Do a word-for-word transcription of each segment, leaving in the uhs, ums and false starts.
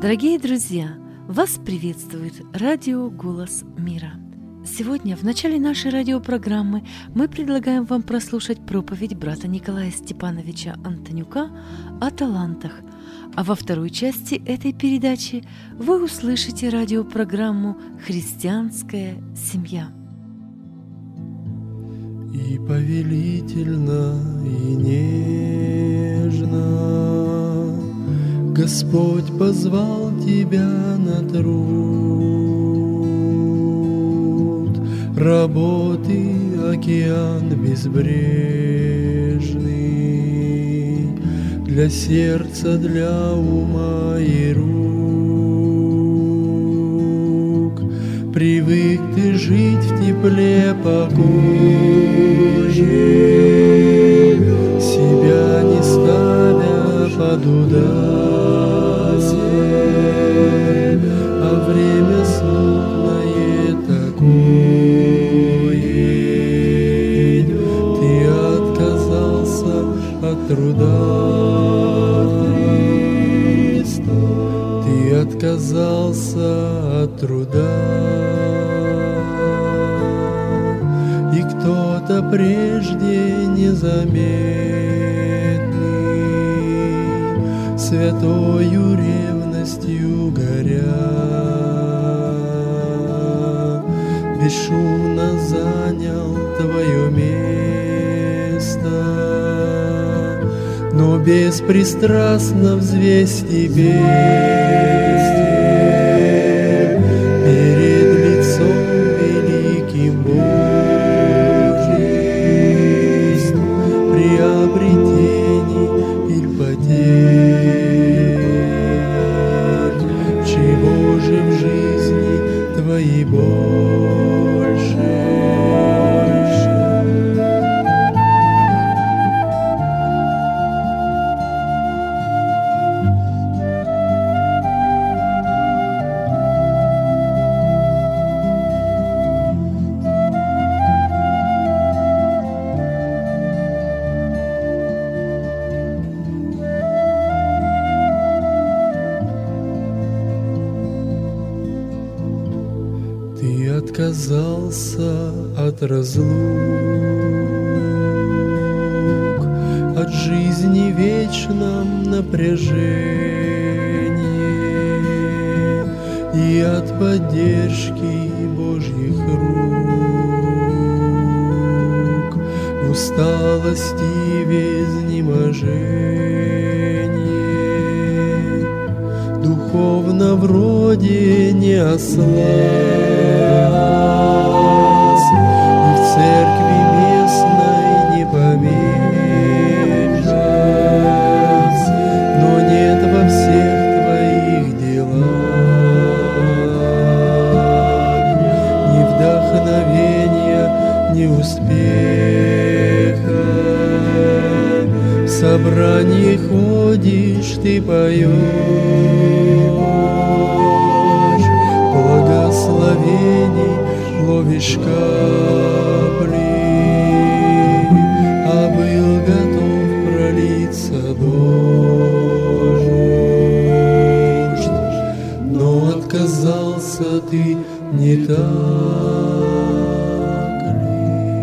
Дорогие друзья, вас приветствует радио «Голос мира». Сегодня в начале нашей радиопрограммы мы предлагаем вам прослушать проповедь брата Николая Степановича Антонюка о талантах, а во второй части этой передачи вы услышите радиопрограмму «Христианская семья». И повелительно, и нежно Господь позвал тебя на труд, работы океан безбрежный, для сердца, для ума и рук. Привык ты жить в тепле, покое, себя не ставя под удар, а время смутное такое. Ты отказался от труда, ты отказался от труда. И кто-то прежде незаметный, святою ревностью горя, бесшумно занял твое место, но беспристрастно взвесь тебе перед лицом великим Божьим, приобретений или потерь, чего же в жизни твоей больше? Ты отказался от разлук, от жизни в вечном напряжении и от поддержки Божьих рук, в усталости в изнеможении, духовно вроде не ослаб, и в церкви местной не помешан, но нет во всех твоих делах ни вдохновения, ни успеха. В собрании ходишь, ты поешь, благословений ловишь капли, а был готов пролиться дождь, но отказался ты не так ли?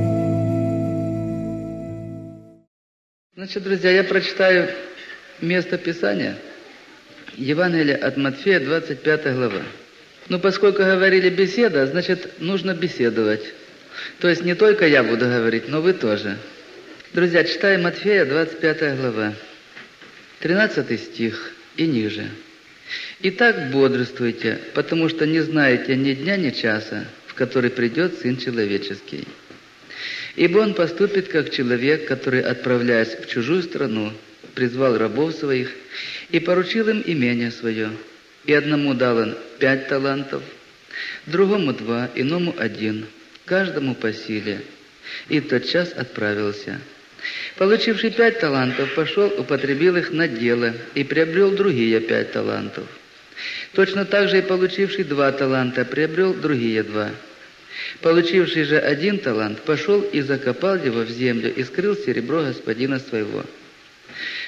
Значит, друзья, я прочитаю место Писания, Евангелие от Матфея, двадцать пятая глава. Ну, поскольку говорили беседа, значит, нужно беседовать. То есть не только я буду говорить, но вы тоже. Друзья, читаем Матфея, двадцать пятая глава, тринадцатый стих и ниже. «Итак, бодрствуйте, потому что не знаете ни дня, ни часа, в который придет Сын Человеческий. Ибо Он поступит, как человек, который, отправляясь в чужую страну, призвал рабов своих и поручил им имение свое. И одному дал он пять талантов, другому два, иному один, каждому по силе. И в тот час отправился. Получивший пять талантов, пошел, употребил их на дело и приобрел другие пять талантов. Точно так же и получивший два таланта, приобрел другие два. Получивший же один талант, пошел и закопал его в землю и скрыл серебро господина своего.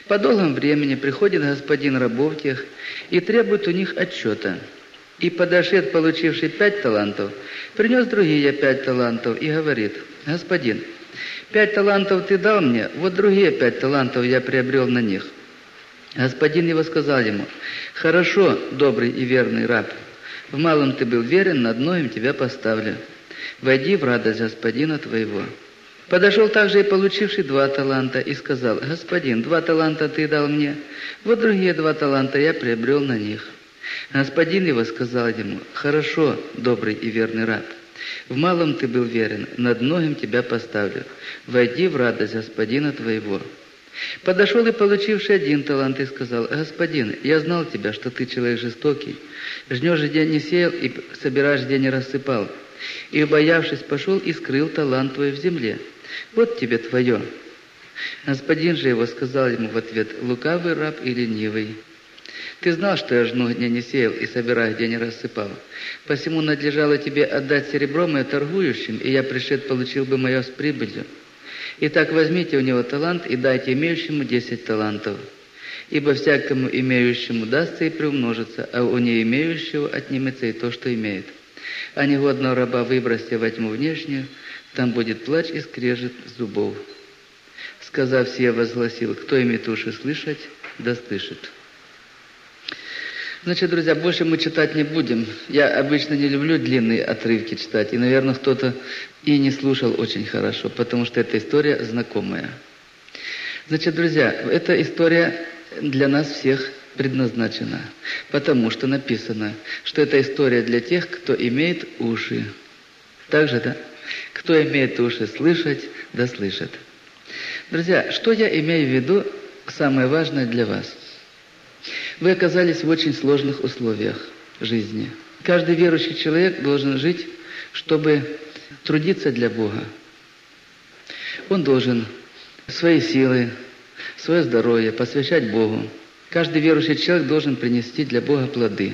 По долгому времени приходит господин рабов тех и требует у них отчета. И подошед, получивший пять талантов, принес другие пять талантов и говорит: господин, пять талантов ты дал мне, вот другие пять талантов я приобрел на них. Господин его сказал ему: хорошо, добрый и верный раб, в малом ты был верен, над многим тебя поставлю. Войди в радость господина твоего. Подошел также и получивший два таланта и сказал: господин, два таланта ты дал мне, вот другие два таланта я приобрел на них. Господин его сказал ему: хорошо, добрый и верный раб, в малом ты был верен, над многим тебя поставлю. Войди в радость господина твоего. Подошел и получивший один талант и сказал: господин, я знал тебя, что ты человек жестокий, жнешь, где не сеял, и собираешь, где не рассыпал. И, убоявшись, пошел и скрыл талант твой в земле. Вот тебе твое. Господин же его сказал ему в ответ: лукавый раб и ленивый. Ты знал, что я жну, где не сеял, и собираю, где не рассыпал. Посему надлежало тебе отдать серебро мое торгующим, и я пришед получил бы мое с прибылью. Итак, возьмите у него талант и дайте имеющему десять талантов. Ибо всякому имеющему дастся и приумножится, а у не имеющего отнимется и то, что имеет. А негодного раба выбросьте во тьму внешнюю, там будет плач и скрежет зубов. Сказав сие, возгласил: кто имеет уши слышать, да слышит. Значит, друзья, больше мы читать не будем. Я обычно не люблю длинные отрывки читать, и, наверное, кто-то и не слушал очень хорошо, потому что эта история знакомая. Значит, друзья, эта история для нас всех предназначена, потому что написано, что это история для тех, кто имеет уши. Так же, да? Кто имеет уши слышать, да слышит. Друзья, что я имею в виду, самое важное для вас? Вы оказались в очень сложных условиях жизни. Каждый верующий человек должен жить, чтобы трудиться для Бога. Он должен свои силы, свое здоровье посвящать Богу. Каждый верующий человек должен принести для Бога плоды.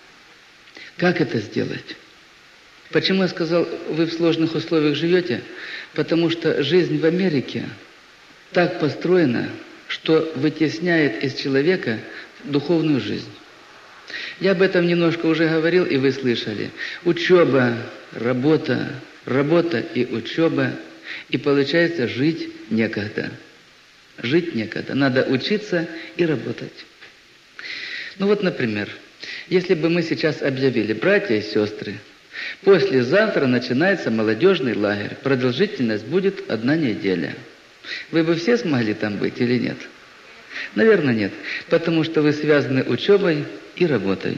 Как это сделать? Почему я сказал, вы в сложных условиях живете? Потому что жизнь в Америке так построена, что вытесняет из человека духовную жизнь. Я об этом немножко уже говорил, и вы слышали. Учеба, работа, работа и учеба. И получается, жить некогда. Жить некогда. Надо учиться и работать. Ну вот, например, если бы мы сейчас объявили: братья и сестры, послезавтра начинается молодежный лагерь, продолжительность будет одна неделя. Вы бы все смогли там быть или нет? Наверное, нет, потому что вы связаны учебой и работой.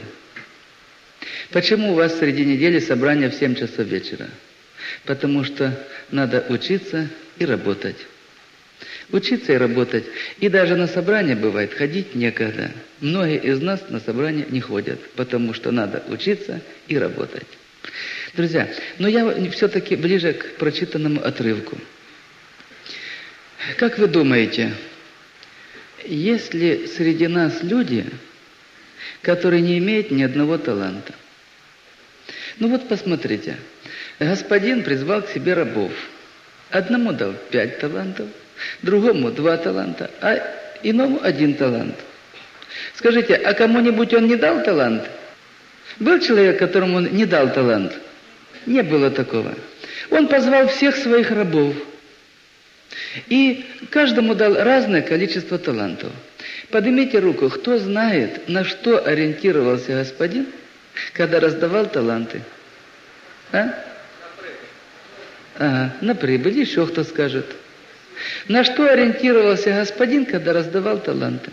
Почему у вас среди недели собрание в семь часов вечера? Потому что надо учиться и работать. Учиться и работать. И даже на собрание, бывает, ходить некогда. Многие из нас на собрание не ходят, потому что надо учиться и работать. Друзья, но я все-таки ближе к прочитанному отрывку. Как вы думаете, есть ли среди нас люди, которые не имеют ни одного таланта? Ну вот посмотрите. Господин призвал к себе рабов. Одному дал пять талантов, другому два таланта, а иному один талант. Скажите, а кому-нибудь он не дал талант? Был человек, которому он не дал талант? Не было такого. Он позвал всех своих рабов. И каждому дал разное количество талантов. Поднимите руку, кто знает, на что ориентировался господин, когда раздавал таланты? А? Ага, на прибыль. Еще кто скажет? На что ориентировался господин, когда раздавал таланты?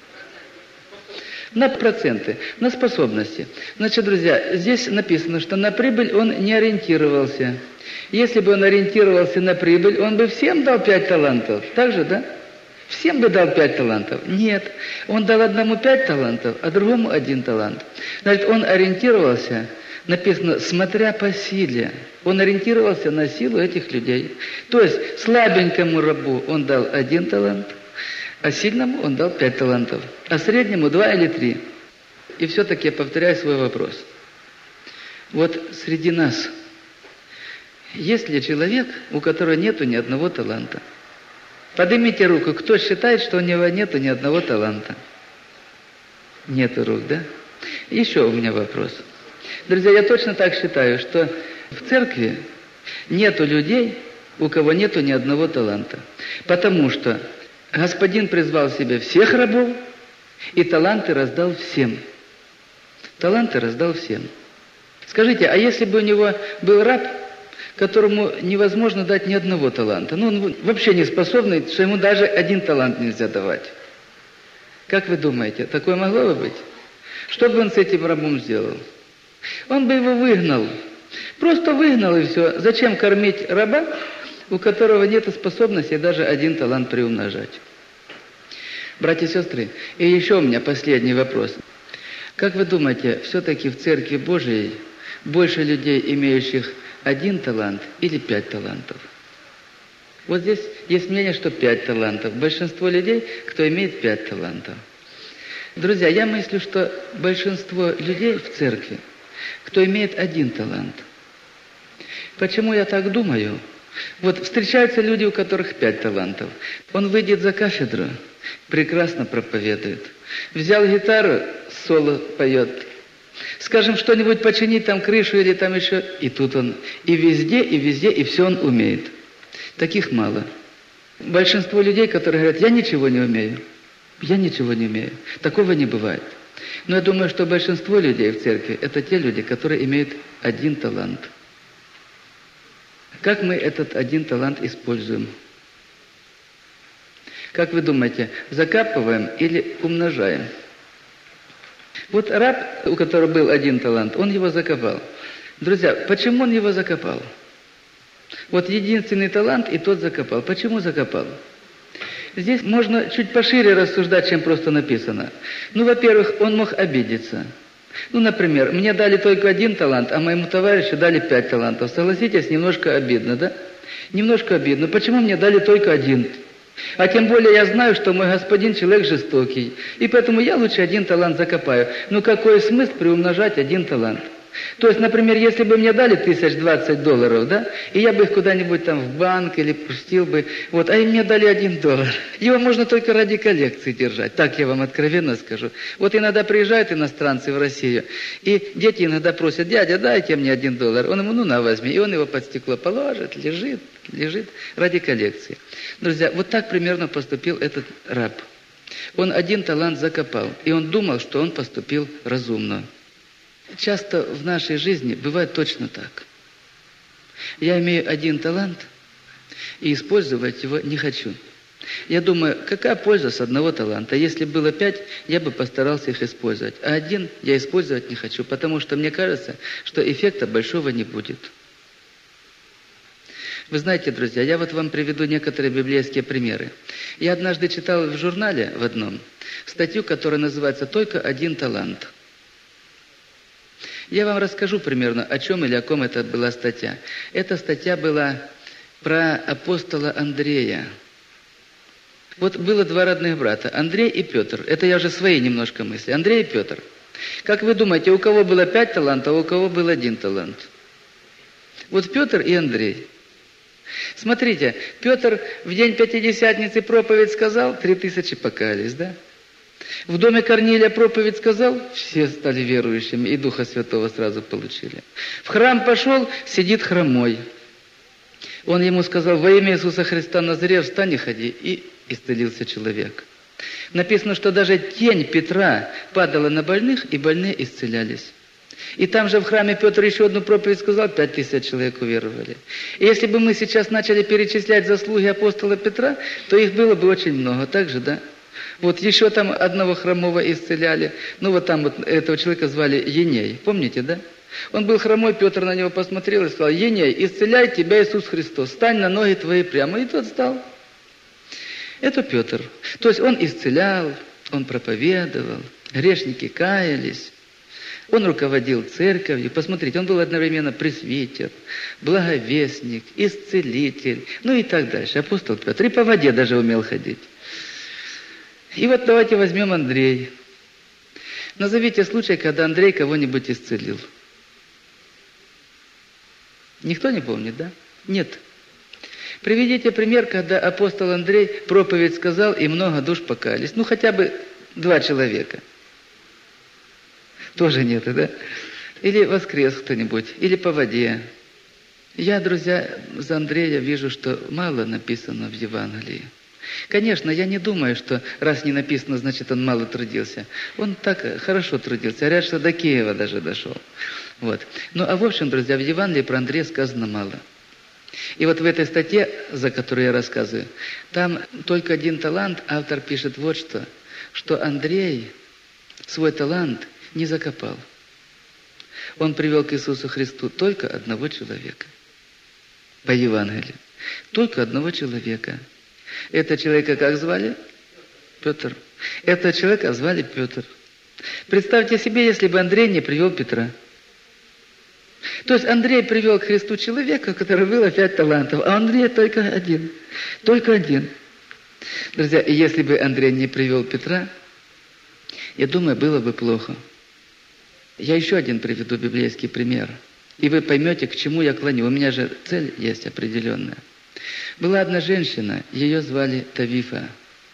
На проценты, на способности. Значит, друзья, здесь написано, что на прибыль он не ориентировался. Если бы он ориентировался на прибыль, он бы всем дал пять талантов. Так же, да? Всем бы дал пять талантов. Нет. Он дал одному пять талантов, а другому один талант. Значит, он ориентировался, написано, смотря по силе. Он ориентировался на силу этих людей. То есть, слабенькому рабу он дал один талант, а сильному он дал пять талантов, а среднему два или три. И все-таки я повторяю свой вопрос. Вот среди нас есть ли человек, у которого нету ни одного таланта? Поднимите руку, кто считает, что у него нету ни одного таланта? Нету рук, да? Еще у меня вопрос. Друзья, я точно так считаю, что в церкви нету людей, у кого нету ни одного таланта. Потому что Господин призвал себе всех рабов и таланты раздал всем. Таланты раздал всем. Скажите, а если бы у него был раб, которому невозможно дать ни одного таланта, ну он вообще не способный, что ему даже один талант нельзя давать. Как вы думаете, такое могло бы быть? Что бы он с этим рабом сделал? Он бы его выгнал. Просто выгнал и все. Зачем кормить раба, у которого нет способности даже один талант приумножать? Братья и сестры, и еще у меня последний вопрос. Как вы думаете, все-таки в Церкви Божией больше людей, имеющих один талант или пять талантов? Вот здесь есть мнение, что пять талантов. Большинство людей, кто имеет пять талантов. Друзья, я мыслю, что большинство людей в церкви, кто имеет один талант. Почему я так думаю? Вот встречаются люди, у которых пять талантов. Он выйдет за кафедру, прекрасно проповедует. Взял гитару, соло поет. Скажем, что-нибудь починить, там крышу или там еще. И тут он и везде, и везде, и все он умеет. Таких мало. Большинство людей, которые говорят, я ничего не умею. Я ничего не умею. Такого не бывает. Но я думаю, что большинство людей в церкви, это те люди, которые имеют один талант. Как мы этот один талант используем? Как вы думаете, закапываем или умножаем? Вот раб, у которого был один талант, он его закопал. Друзья, почему он его закопал? Вот единственный талант, и тот закопал. Почему закопал? Здесь можно чуть пошире рассуждать, чем просто написано. Ну, во-первых, он мог обидеться. Ну, например, мне дали только один талант, а моему товарищу дали пять талантов. Согласитесь, немножко обидно, да? Немножко обидно. Почему мне дали только один? А тем более я знаю, что мой господин человек жестокий. И поэтому я лучше один талант закопаю. Ну, какой смысл приумножать один талант? То есть, например, если бы мне дали тысяч двадцать долларов, да, и я бы их куда-нибудь там в банк или пустил бы, вот, а им мне дали один доллар. Его можно только ради коллекции держать, так я вам откровенно скажу. Вот иногда приезжают иностранцы в Россию, и дети иногда просят, дядя, дайте мне один доллар. Он ему, ну, на, возьми. И он его под стекло положит, лежит, лежит ради коллекции. Друзья, вот так примерно поступил этот раб. Он один талант закопал, и он думал, что он поступил разумно. Часто в нашей жизни бывает точно так. Я имею один талант, и использовать его не хочу. Я думаю, какая польза с одного таланта? Если было пять, я бы постарался их использовать. А один я использовать не хочу, потому что мне кажется, что эффекта большого не будет. Вы знаете, друзья, я вот вам приведу некоторые библейские примеры. Я однажды читал в журнале в одном статью, которая называется «Только один талант». Я вам расскажу примерно, о чем или о ком это была статья. Эта статья была про апостола Андрея. Вот было два родных брата, Андрей и Петр. Это я уже свои немножко мысли. Андрей и Петр. Как вы думаете, у кого было пять талантов, а у кого был один талант? Вот Петр и Андрей. Смотрите, Петр в день Пятидесятницы проповедь сказал, три тысячи покаялись, да? В доме Корнилия проповедь сказал, все стали верующими, и Духа Святого сразу получили. В храм пошел, сидит хромой. Он ему сказал, во имя Иисуса Христа Назарет, встань и ходи, и исцелился человек. Написано, что даже тень Петра падала на больных, и больные исцелялись. И там же в храме Петр еще одну проповедь сказал, пять тысяч человек уверовали. И если бы мы сейчас начали перечислять заслуги апостола Петра, то их было бы очень много. Так же, да? Вот еще там одного хромого исцеляли. Ну вот там вот этого человека звали Еней. Помните, да? Он был хромой, Петр на него посмотрел и сказал, Еней, исцеляй тебя Иисус Христос, стань на ноги твои прямо. И тот стал. Это Петр. То есть он исцелял, он проповедовал, грешники каялись. Он руководил церковью. Посмотрите, он был одновременно пресвитер, благовестник, исцелитель, ну и так дальше. Апостол Петр. И по воде даже умел ходить. И вот давайте возьмем Андрея. Назовите случай, когда Андрей кого-нибудь исцелил. Никто не помнит, да? Нет. Приведите пример, когда апостол Андрей проповедь сказал, и много душ покаялись. Ну, хотя бы два человека. Тоже нет, да? Или воскрес кто-нибудь, или по воде. Я, друзья, за Андрея вижу, что мало написано в Евангелии. Конечно, я не думаю, что раз не написано, значит, он мало трудился. Он так хорошо трудился. Говорят, что до Киева даже дошел. Вот. Ну, а в общем, друзья, в Евангелии про Андрея сказано мало. И вот в этой статье, за которую я рассказываю, там только один талант, автор пишет вот что, что Андрей свой талант не закопал. Он привел к Иисусу Христу только одного человека. По Евангелию. Только одного человека. Это человека как звали? Петр. Этого человека звали Петр. Представьте себе, если бы Андрей не привел Петра. То есть Андрей привел к Христу человека, у которого было пять талантов, а Андрей только один. Только один. Друзья, и если бы Андрей не привел Петра, я думаю, было бы плохо. Я еще один приведу библейский пример. И вы поймете, к чему я клоню. У меня же цель есть определенная. Была одна женщина, ее звали Тавифа.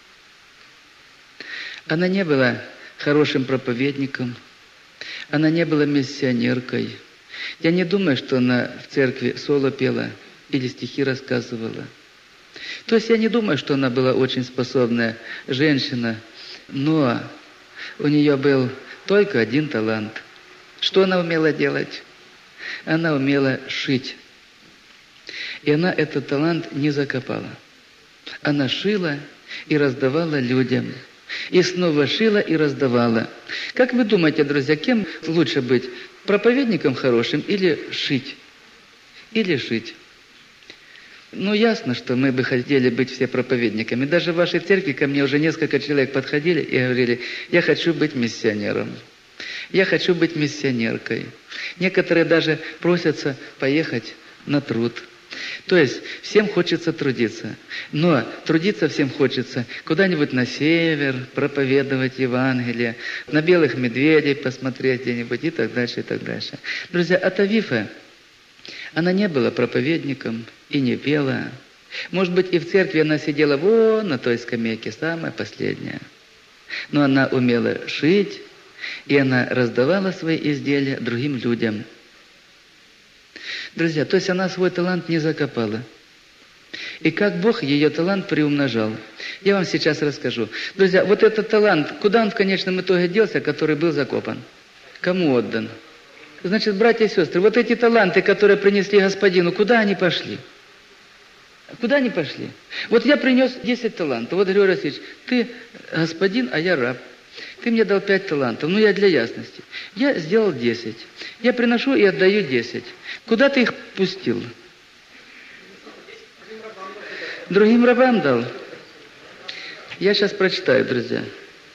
Она не была хорошим проповедником, она не была миссионеркой. Я не думаю, что она в церкви соло пела или стихи рассказывала. То есть я не думаю, что она была очень способная женщина, но у нее был только один талант. Что она умела делать? Она умела шить. И она этот талант не закопала. Она шила и раздавала людям. И снова шила и раздавала. Как вы думаете, друзья, кем лучше быть? Проповедником хорошим или шить? Или шить? Ну, ясно, что мы бы хотели быть все проповедниками. Даже в вашей церкви ко мне уже несколько человек подходили и говорили, я хочу быть миссионером. Я хочу быть миссионеркой. Некоторые даже просятся поехать на труд. То есть всем хочется трудиться. Но трудиться всем хочется куда-нибудь на север, проповедовать Евангелие, на белых медведей посмотреть где-нибудь и так дальше, и так дальше. Друзья, а Тавифа, она не была проповедником и не пела. Может быть, и в церкви она сидела вон на той скамейке, самая последняя. Но она умела шить, и она раздавала свои изделия другим людям. Друзья, то есть она свой талант не закопала. И как Бог ее талант приумножал. Я вам сейчас расскажу. Друзья, вот этот талант, куда он в конечном итоге делся, который был закопан? Кому отдан? Значит, братья и сестры, вот эти таланты, которые принесли Господину, куда они пошли? Куда они пошли? Вот я принес десять талантов. Вот Григорий Васильевич, ты господин, а я раб. Ты мне дал пять талантов, ну я для ясности. Я сделал десять. Я приношу и отдаю десять. Куда ты их пустил? Другим рабам дал. Я сейчас прочитаю, друзья.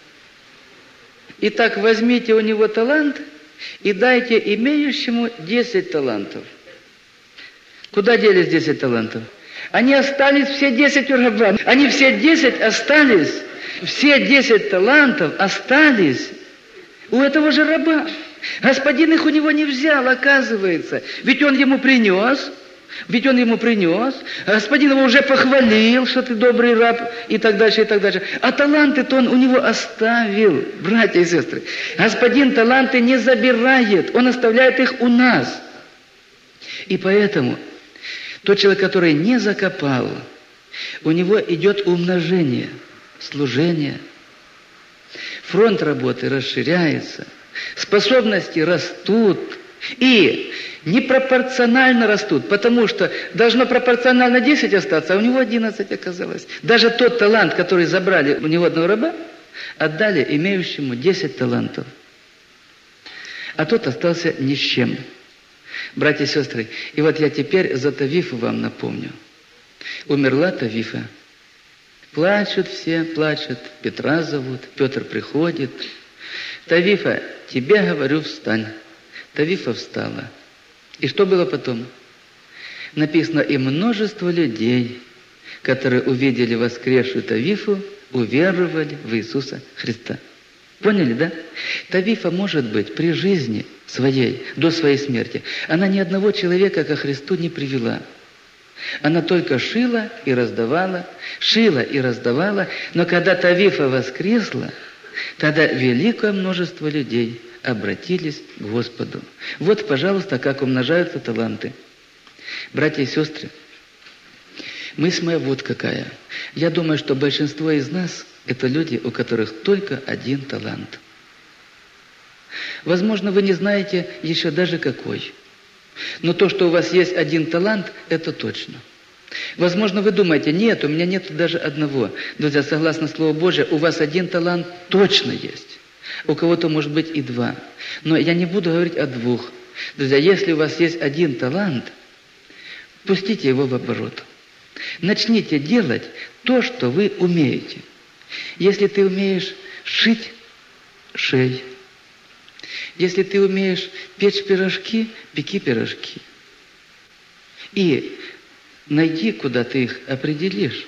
Итак, возьмите у него талант и дайте имеющему десять талантов. Куда делись десять талантов? Они остались все десять у раба. Они все десять остались. Все десять талантов остались у этого же раба. Господин их у него не взял, оказывается. Ведь он ему принес, ведь он ему принес. Господин его уже похвалил, что ты добрый раб, и так дальше, и так дальше. А таланты-то он у него оставил, братья и сестры. Господин таланты не забирает, он оставляет их у нас. И поэтому тот человек, который не закопал, у него идет умножение. Служение, фронт работы расширяется, способности растут и непропорционально растут, потому что должно пропорционально десять остаться, а у него одиннадцать оказалось. Даже тот талант, который забрали у него одного раба, отдали имеющему десять талантов, а тот остался ни с чем. Братья и сестры, и вот я теперь за Тавифу вам напомню. Умерла Тавифа. Плачут все, плачут, Петра зовут, Петр приходит. Тавифа, тебе говорю, встань. Тавифа встала. И что было потом? Написано, и множество людей, которые увидели воскресшую Тавифу, уверовали в Иисуса Христа. Поняли, да? Тавифа, может быть, при жизни своей, до своей смерти, она ни одного человека ко Христу не привела. Она только шила и раздавала, шила и раздавала, но когда Тавифа воскресла, тогда великое множество людей обратились к Господу. Вот, пожалуйста, как умножаются таланты. Братья и сестры, мысль моя вот какая. Я думаю, что большинство из нас – это люди, у которых только один талант. Возможно, вы не знаете еще даже какой. Но то, что у вас есть один талант, это точно. Возможно, вы думаете, нет, у меня нет даже одного. Друзья, согласно Слову Божьему, у вас один талант точно есть. У кого-то может быть и два. Но я не буду говорить о двух. Друзья, если у вас есть один талант, пустите его в оборот. Начните делать то, что вы умеете. Если ты умеешь шить, шей. Если ты умеешь печь пирожки, пеки пирожки. И найди, куда ты их определишь.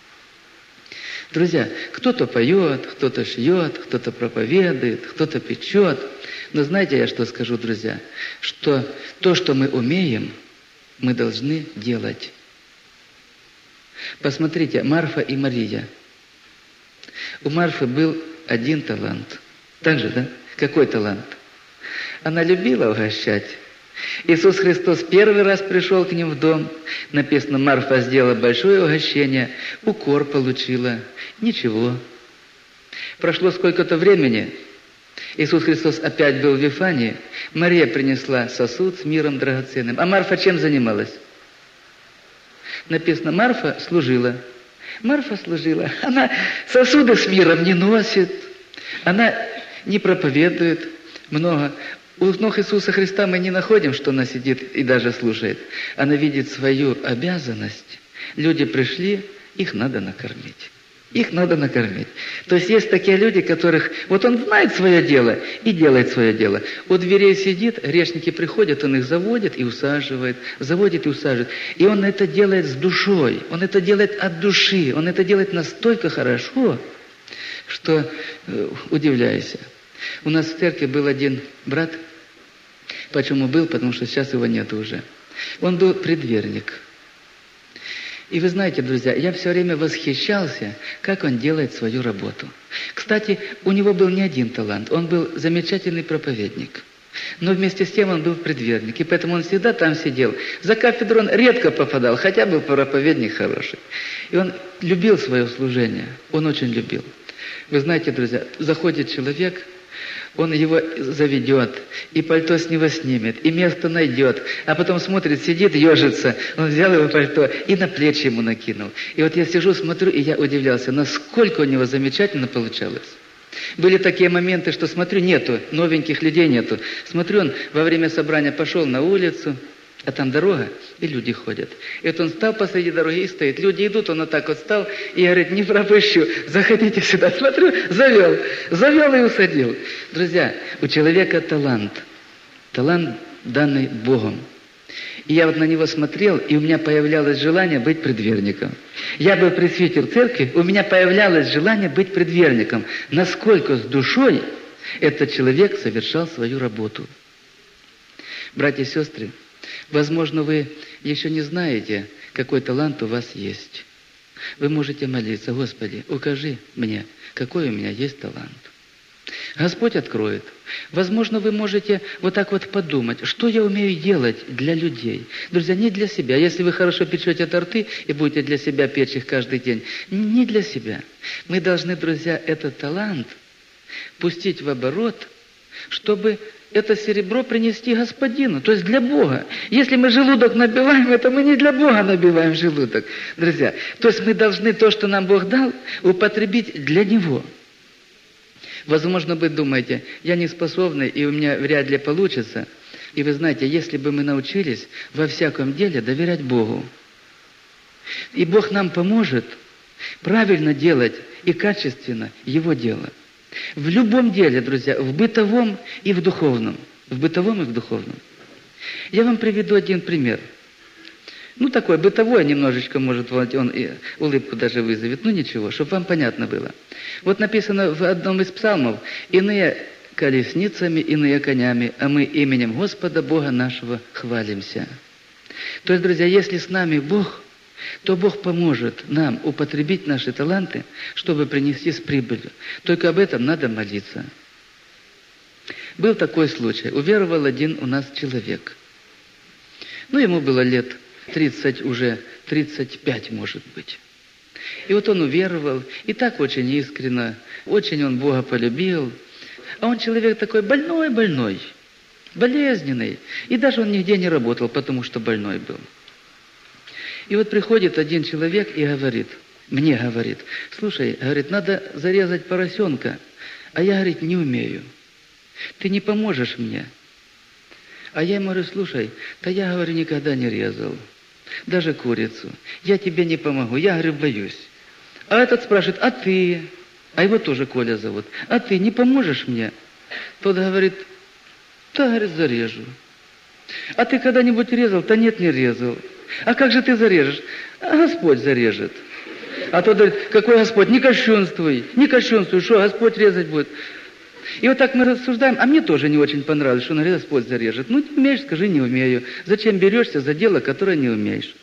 Друзья, кто-то поет, кто-то шьет, кто-то проповедует, кто-то печет. Но знаете, я что скажу, друзья? Что то, что мы умеем, мы должны делать. Посмотрите, Марфа и Мария. У Марфы был один талант. Так же, да? Какой талант? Она любила угощать. Иисус Христос первый раз пришел к ним в дом. Написано, Марфа сделала большое угощение, укор получила. Ничего. Прошло сколько-то времени. Иисус Христос опять был в Вифании. Мария принесла сосуд с миром драгоценным. А Марфа чем занималась? Написано, Марфа служила. Марфа служила. Она сосуды с миром не носит. Она не проповедует много. У ног Иисуса Христа мы не находим, что она сидит и даже слушает. Она видит свою обязанность. Люди пришли, их надо накормить. Их надо накормить. То есть есть такие люди, которых... Вот он знает свое дело и делает свое дело. У дверей сидит, грешники приходят, он их заводит и усаживает. Заводит и усаживает. И он это делает с душой. Он это делает от души. Он это делает настолько хорошо, что э, удивляйся. У нас в церкви был один брат. Почему был? Потому что сейчас его нет уже. Он был предверник. И вы знаете, друзья, я все время восхищался, как он делает свою работу. Кстати, у него был не один талант. Он был замечательный проповедник. Но вместе с тем он был предверник. И поэтому он всегда там сидел. За кафедру он редко попадал, хотя был проповедник хороший. И он любил свое служение. Он очень любил. Вы знаете, друзья, заходит человек... Он его заведет, и пальто с него снимет, и место найдет. А потом смотрит, сидит, ежится. Он взял его пальто и на плечи ему накинул. И вот я сижу, смотрю, и я удивлялся, насколько у него замечательно получалось. Были такие моменты, что смотрю, нету, новеньких людей нету. Смотрю, он во время собрания пошел на улицу, а там дорога, и люди ходят. И вот он встал посреди дороги и стоит. Люди идут, он вот так вот встал и говорит, не пропущу, заходите сюда. Смотрю, завел, завел и усадил. Друзья, у человека талант. Талант, данный Богом. И я вот на него смотрел, и у меня появлялось желание быть предверником. Я был пресвитер церкви, у меня появлялось желание быть предверником. Насколько с душой этот человек совершал свою работу. Братья и сестры, возможно, вы еще не знаете, какой талант у вас есть. Вы можете молиться, Господи, укажи мне, какой у меня есть талант. Господь откроет. Возможно, вы можете вот так вот подумать, что я умею делать для людей. Друзья, не для себя. Если вы хорошо печете торты и будете для себя печь их каждый день, не для себя. Мы должны, друзья, этот талант пустить в оборот, чтобы это серебро принести Господину, то есть для Бога. Если мы желудок набиваем, это мы не для Бога набиваем желудок, друзья. То есть мы должны то, что нам Бог дал, употребить для Него. Возможно, вы думаете, я не способный, и у меня вряд ли получится. И вы знаете, если бы мы научились во всяком деле доверять Богу, и Бог нам поможет правильно делать и качественно Его дело. В любом деле, друзья, в бытовом и в духовном. В бытовом и в духовном. Я вам приведу один пример. Ну, такой бытовой немножечко, может, он и улыбку даже вызовет. Ну, ничего, чтобы вам понятно было. Вот написано в одном из псалмов: «Иные колесницами, иные конями, а мы именем Господа Бога нашего хвалимся». То есть, друзья, если с нами Бог, то Бог поможет нам употребить наши таланты, чтобы принести с прибылью. Только об этом надо молиться. Был такой случай. Уверовал один у нас человек. Ну, ему было лет тридцать уже, тридцать пять, может быть. И вот он уверовал, и так очень искренно, очень он Бога полюбил. А он человек такой больной-больной, болезненный. И даже он нигде не работал, потому что больной был. И вот приходит один человек и говорит, мне говорит, слушай, говорит, надо зарезать поросенка, а я, говорит, не умею. Ты не поможешь мне? А я ему говорю, слушай, да я, говорю, никогда не резал, даже курицу. Я тебе не помогу, я, говорю, боюсь. А этот спрашивает, а ты? А его тоже Коля зовут. А ты не поможешь мне? Тот говорит, да, говорит, зарежу. А ты когда-нибудь резал? Да нет, не резал. А как же ты зарежешь? А Господь зарежет. А тот говорит, какой Господь? Не кощунствуй, не кощунствуй, что Господь резать будет? И вот так мы рассуждаем, а мне тоже не очень понравилось, что он говорит, Господь зарежет. Ну, не умеешь, скажи, не умею. Зачем берешься за дело, которое не умеешь?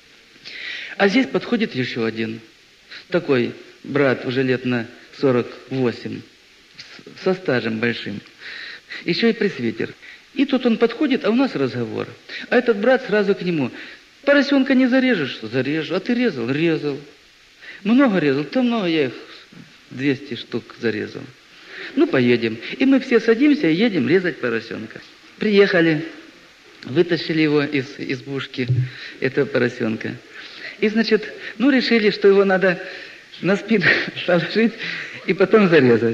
А здесь подходит еще один, такой брат, уже лет на сорок восемь, со стажем большим, еще и пресвитер. И тут он подходит, а у нас разговор. А этот брат сразу к нему, поросенка не зарежешь? Зарежу. А ты резал? Резал. Много резал? То много, я их двести штук зарезал. Ну, поедем. И мы все садимся и едем резать поросенка. Приехали, вытащили его из избушки, этого поросенка. И, значит, ну, решили, что его надо на спину положить и потом зарезать.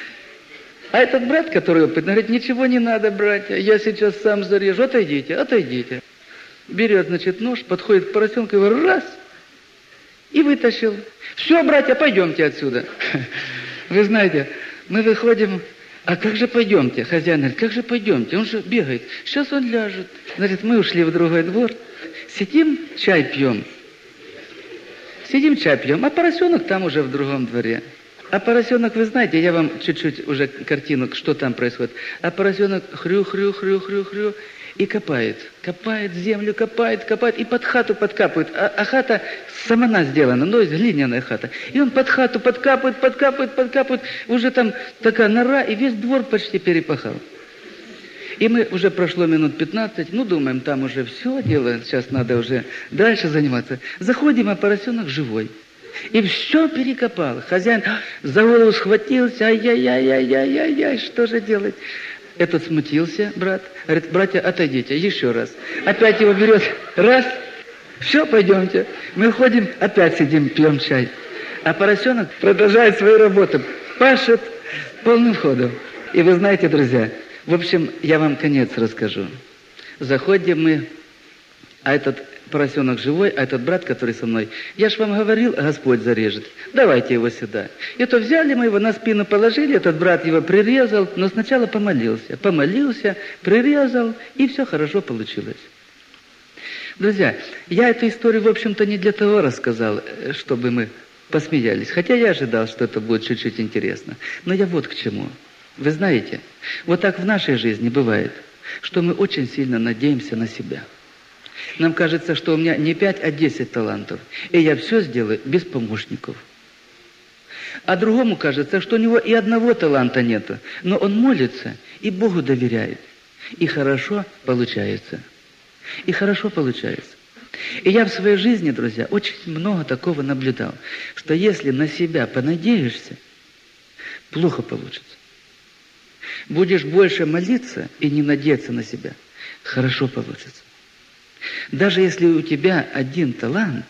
А этот брат, который опытный, говорит, ничего не надо, братья, я сейчас сам зарежу, отойдите, отойдите. Берет, значит, нож, подходит к поросенку, его раз, и вытащил. Все, братья, пойдемте отсюда. Вы знаете, мы выходим, а как же пойдемте? Хозяин говорит, как же пойдемте? Он же бегает. Сейчас он ляжет. Значит, мы ушли в другой двор, сидим, чай пьем. Сидим, чай пьем, а поросенок там уже в другом дворе. А поросенок, вы знаете, я вам чуть-чуть уже картину, что там происходит. А поросенок хрю-хрю-хрю-хрю-хрю и копает. Копает землю, копает, копает и под хату подкапывает. А, а хата самана сделана, ну, есть глиняная хата. И он под хату подкапывает, подкапывает, подкапывает. Уже там такая нора, и весь двор почти перепахал. И мы уже прошло минут пятнадцать, ну, думаем, там уже все дело, сейчас надо уже дальше заниматься. Заходим, а поросенок живой. И все перекопал. Хозяин за голову схватился, ай-яй-яй-яй-яй-яй, что же делать? Этот смутился, брат, говорит, братья, отойдите, еще раз. Опять его берет, раз, все, пойдемте. Мы ходим, опять сидим, пьем чай. А поросенок продолжает свою работу, пашет полным ходом. И вы знаете, друзья, в общем, я вам конец расскажу. Заходим мы, а этот поросенок живой, а этот брат, который со мной, я ж вам говорил, Господь зарежет, давайте его сюда. И то взяли мы его, на спину положили, этот брат его прирезал, но сначала помолился. Помолился, прирезал, и все хорошо получилось. Друзья, я эту историю, в общем-то, не для того рассказал, чтобы мы посмеялись. Хотя я ожидал, что это будет чуть-чуть интересно. Но я вот к чему. Вы знаете, вот так в нашей жизни бывает, что мы очень сильно надеемся на себя. Нам кажется, что у меня не пять, а десять талантов. И я все сделаю без помощников. А другому кажется, что у него и одного таланта нету. Но он молится и Богу доверяет. И хорошо получается. И хорошо получается. И я в своей жизни, друзья, очень много такого наблюдал. Что если на себя понадеешься, плохо получится. Будешь больше молиться и не надеяться на себя, хорошо получится. Даже если у тебя один талант,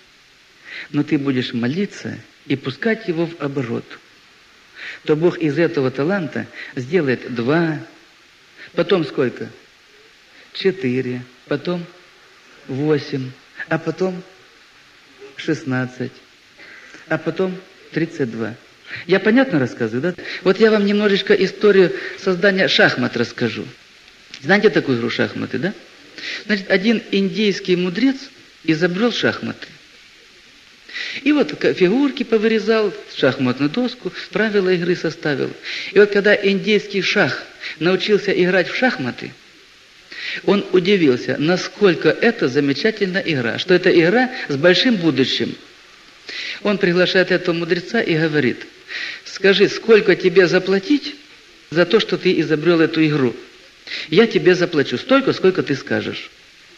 но ты будешь молиться и пускать его в оборот, то Бог из этого таланта сделает два, потом сколько? Четыре, потом восемь, а потом шестнадцать, а потом тридцать два. Я понятно рассказываю, да? Вот я вам немножечко историю создания шахмат расскажу. Знаете такую игру шахматы, да? Значит, один индийский мудрец изобрел шахматы. И вот фигурки повырезал, шахматную доску, правила игры составил. И вот когда индийский шах научился играть в шахматы, Он удивился, насколько это замечательная игра, что это игра с большим будущим. Он приглашает этого мудреца и говорит: скажи, сколько тебе заплатить за то, что ты изобрел эту игру? Я тебе заплачу столько, сколько ты скажешь.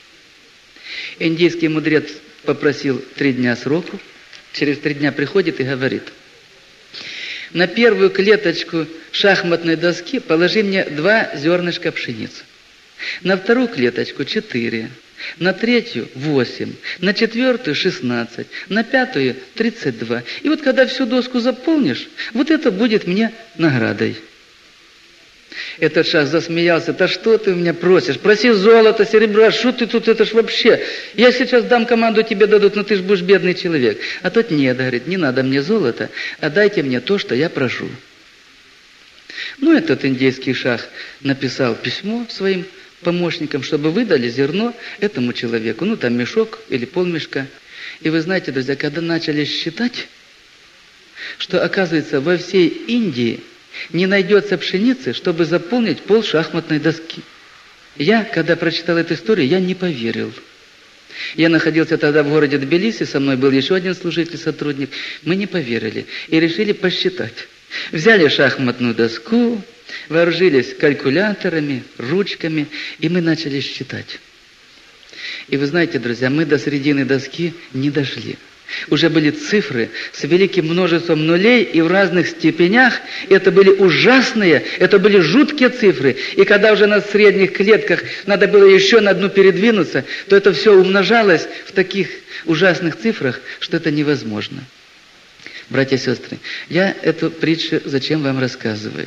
Индийский мудрец попросил три дня сроку. Через три дня приходит и говорит: на первую клеточку шахматной доски положи мне два зернышка пшеницы. На вторую клеточку четыре. На третью восемь. На четвертую шестнадцать. На пятую тридцать два. И вот когда всю доску заполнишь, вот это будет мне наградой. Этот шах засмеялся: да что ты у меня просишь? Проси золото, серебра, что ты тут, это ж вообще. Я сейчас дам команду, тебе дадут, но ты ж будешь бедный человек. А тот: нет, говорит, не надо мне золото, а дайте мне то, что я прошу. Ну, этот индийский шах написал письмо своим помощникам, чтобы выдали зерно этому человеку. Ну, там мешок или полмешка. И вы знаете, друзья, когда начали считать, что, оказывается, во всей Индии не найдется пшеницы, чтобы заполнить пол шахматной доски. Я, когда прочитал эту историю, я не поверил. Я находился тогда в городе Тбилиси, со мной был еще один служитель, сотрудник. Мы не поверили и решили посчитать. Взяли шахматную доску, вооружились калькуляторами, ручками, и мы начали считать. И вы знаете, друзья, мы до середины доски не дошли. Уже были цифры с великим множеством нулей и в разных степенях. Это были ужасные, это были жуткие цифры. И когда уже на средних клетках надо было еще на одну передвинуться, то это все умножалось в таких ужасных цифрах, что это невозможно. Братья и сестры, я эту притчу зачем вам рассказываю?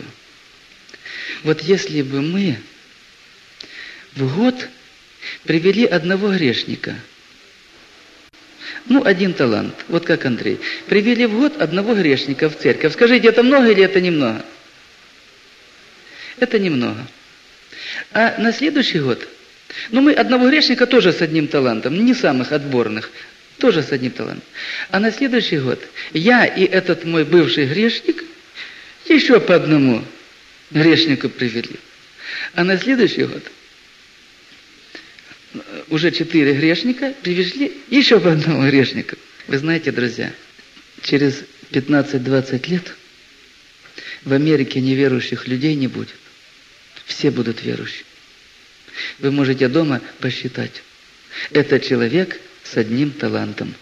Вот если бы мы в год привели одного грешника, ну, один талант, вот как Андрей, привели в год одного грешника в церковь. Скажите, это много или это немного? Это немного. А на следующий год, ну, мы одного грешника тоже с одним талантом, не самых отборных, тоже с одним талантом. А на следующий год я и этот мой бывший грешник еще по одному грешнику привели. А на следующий год уже четыре грешника привезли еще по одному грешнику. Вы знаете, друзья, через пятнадцать-двадцать лет в Америке неверующих людей не будет. Все будут верующие. Вы можете дома посчитать. Это человек с одним талантом.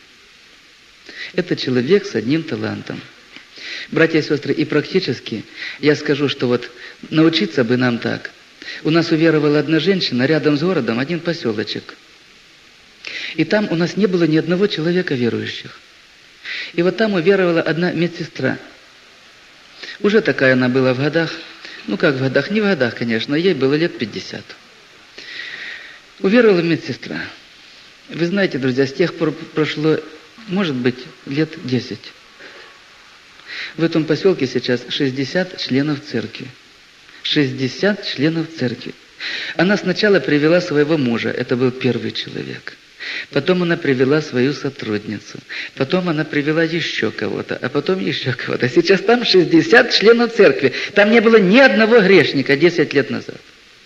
Это человек с одним талантом. Братья и сестры, и практически я скажу, что вот научиться бы нам так. У нас уверовала одна женщина, рядом с городом один поселочек. И там у нас не было ни одного человека верующих. И вот там уверовала одна медсестра. Уже такая она была в годах. Ну как в годах? Не в годах, конечно. Ей было лет пятьдесят. Уверовала медсестра. Вы знаете, друзья, с тех пор прошло, может быть, лет десять. В этом поселке сейчас шестьдесят членов церкви. шестьдесят членов церкви. Она сначала привела своего мужа, это был первый человек. Потом она привела свою сотрудницу. Потом она привела еще кого-то, а потом еще кого-то. Сейчас там шестьдесят членов церкви. Там не было ни одного грешника десять лет назад.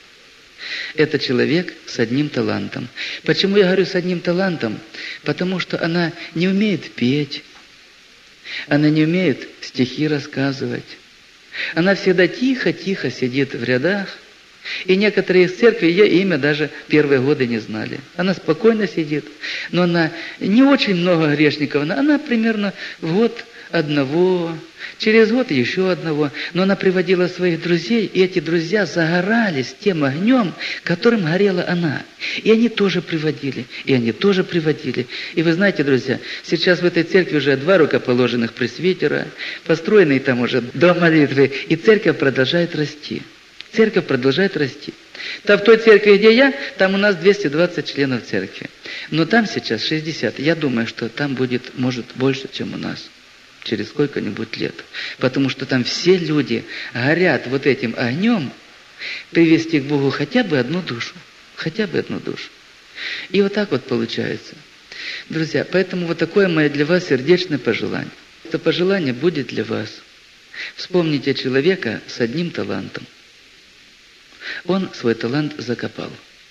Это человек с одним талантом. Почему я говорю с одним талантом? Потому что она не умеет петь. Она не умеет стихи рассказывать. Она всегда тихо-тихо сидит в рядах. И некоторые из церкви ее имя даже первые годы не знали. Она спокойно сидит. Но она не очень много грешников. Она, она примерно в год одного, через год еще одного. Но она приводила своих друзей, и эти друзья загорались тем огнем, которым горела она. И они тоже приводили, и они тоже приводили. И вы знаете, друзья, сейчас в этой церкви уже два рукоположенных пресвитера, построенный там уже дом молитвы, и церковь продолжает расти. Церковь продолжает расти. Там в той церкви, где я, там у нас двести двадцать членов церкви. Но там сейчас шестьдесят. Я думаю, что там будет, может, больше, чем у нас. Через сколько-нибудь лет. Потому что там все люди горят вот этим огнем привести к Богу хотя бы одну душу. Хотя бы одну душу. И вот так вот получается. Друзья, поэтому вот такое мое для вас сердечное пожелание. Это пожелание будет для вас. Вспомните человека с одним талантом. Он свой талант закопал.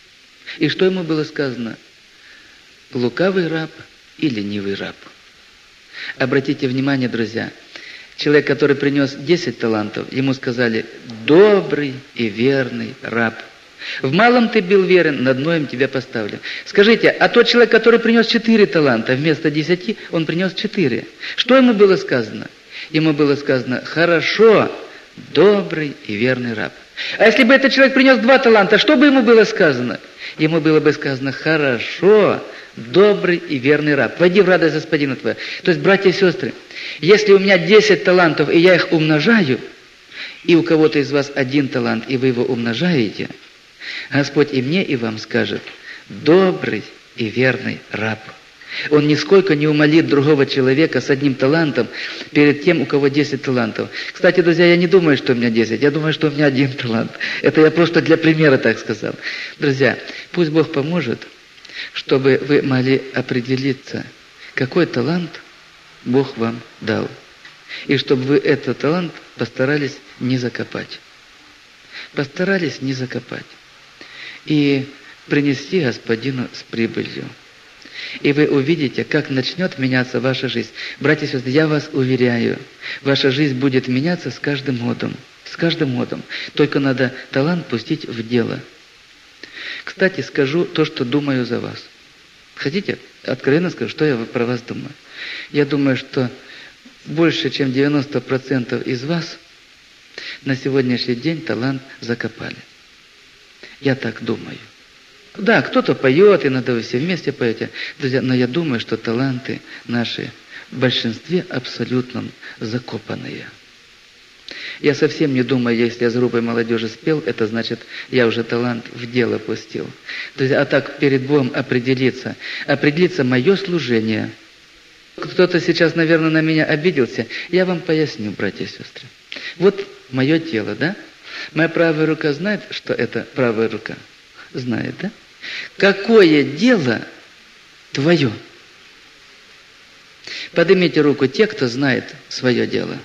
И что ему было сказано? Лукавый раб и ленивый раб. Обратите внимание, друзья, человек, который принес десять талантов, ему сказали: добрый и верный раб. В малом ты был верен, над многим тебя поставлю. Скажите, а тот человек, который принес четыре таланта, вместо десяти, он принес четыре. Что ему было сказано? Ему было сказано: хорошо, добрый и верный раб. А если бы этот человек принес два таланта, что бы ему было сказано? Ему было бы сказано: хорошо, добрый и верный раб, войди в радость Господина твоего. То есть, братья и сестры, если у меня десять талантов, и я их умножаю, и у кого-то из вас один талант, и вы его умножаете, Господь и мне, и вам скажет: добрый и верный раб. Он нисколько не умолит другого человека с одним талантом перед тем, у кого десять талантов. Кстати, друзья, я не думаю, что у меня десять, я думаю, что у меня один талант. Это я просто для примера так сказал. Друзья, пусть Бог поможет, чтобы вы могли определиться, какой талант Бог вам дал. И чтобы вы этот талант постарались не закопать. Постарались не закопать. И принести Господину с прибылью. И вы увидите, как начнет меняться ваша жизнь. Братья и сестры, я вас уверяю, ваша жизнь будет меняться с каждым годом. С каждым годом. Только надо талант пустить в дело. Кстати, скажу то, что думаю за вас. Хотите? Откровенно скажу, что я про вас думаю. Я думаю, что больше, чем девяносто процентов из вас на сегодняшний день талант закопали. Я так думаю. Да, кто-то поет, иногда вы все вместе поете. Друзья, но я думаю, что таланты наши в большинстве абсолютном закопанные. Я совсем не думаю, если я с группой молодежи спел, это значит, я уже талант в дело пустил. Друзья, а так перед Богом определиться. Определиться мое служение. Кто-то сейчас, наверное, на меня обиделся. Я вам поясню, братья и сестры. Вот мое тело, да? Моя правая рука знает, что это правая рука? Знает, да? Какое дело твое? Поднимите руку те, кто знает свое дело.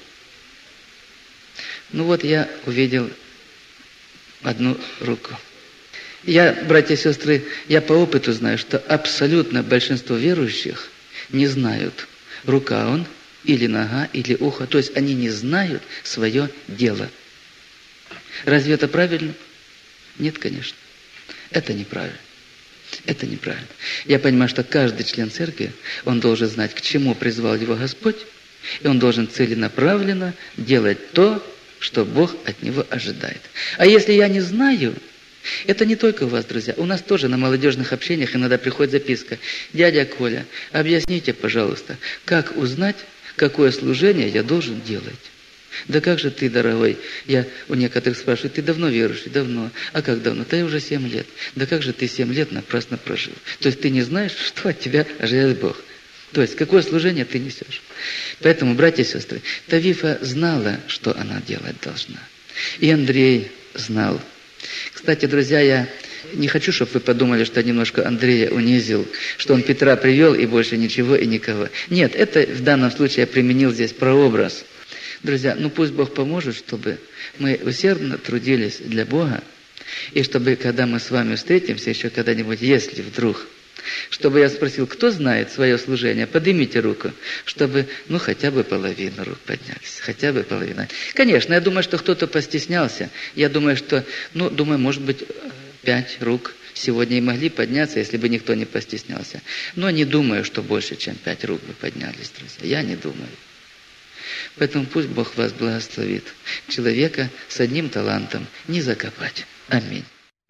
Ну вот я увидел одну руку. Я, братья и сестры, я по опыту знаю, что абсолютно большинство верующих не знают, рука он, или нога, или ухо. То есть они не знают свое дело. Разве это правильно? Нет, конечно. Это неправильно. Это неправильно. Я понимаю, что каждый член церкви, он должен знать, к чему призвал его Господь, и он должен целенаправленно делать то, что Бог от него ожидает. А если я не знаю, это не только у вас, друзья. У нас тоже на молодежных общениях иногда приходит записка: дядя Коля, объясните, пожалуйста, как узнать, какое служение я должен делать? Да как же ты, дорогой? Я у некоторых спрашиваю: ты давно верующий? Давно. А как давно? Да я уже семь лет. Да как же ты семь лет напрасно прожил? То есть ты не знаешь, что от тебя ожидает Бог. То есть какое служение ты несешь. Поэтому, братья и сестры, Тавифа знала, что она делать должна. И Андрей знал. Кстати, друзья, я не хочу, чтобы вы подумали, что немножко Андрея унизил, что он Петра привел и больше ничего и никого. Нет, это в данном случае я применил здесь прообраз. Друзья, ну пусть Бог поможет, чтобы мы усердно трудились для Бога, и чтобы, когда мы с вами встретимся еще когда-нибудь, если вдруг, чтобы я спросил, кто знает свое служение, поднимите руку, чтобы, ну, хотя бы половина рук поднялись, хотя бы половина. Конечно, я думаю, что кто-то постеснялся, я думаю, что, ну, думаю, может быть, пять рук сегодня и могли подняться, если бы никто не постеснялся. Но не думаю, что больше, чем пять рук бы поднялись, друзья, я не думаю. Поэтому пусть Бог вас благословит. Человека с одним талантом не закопать. Аминь.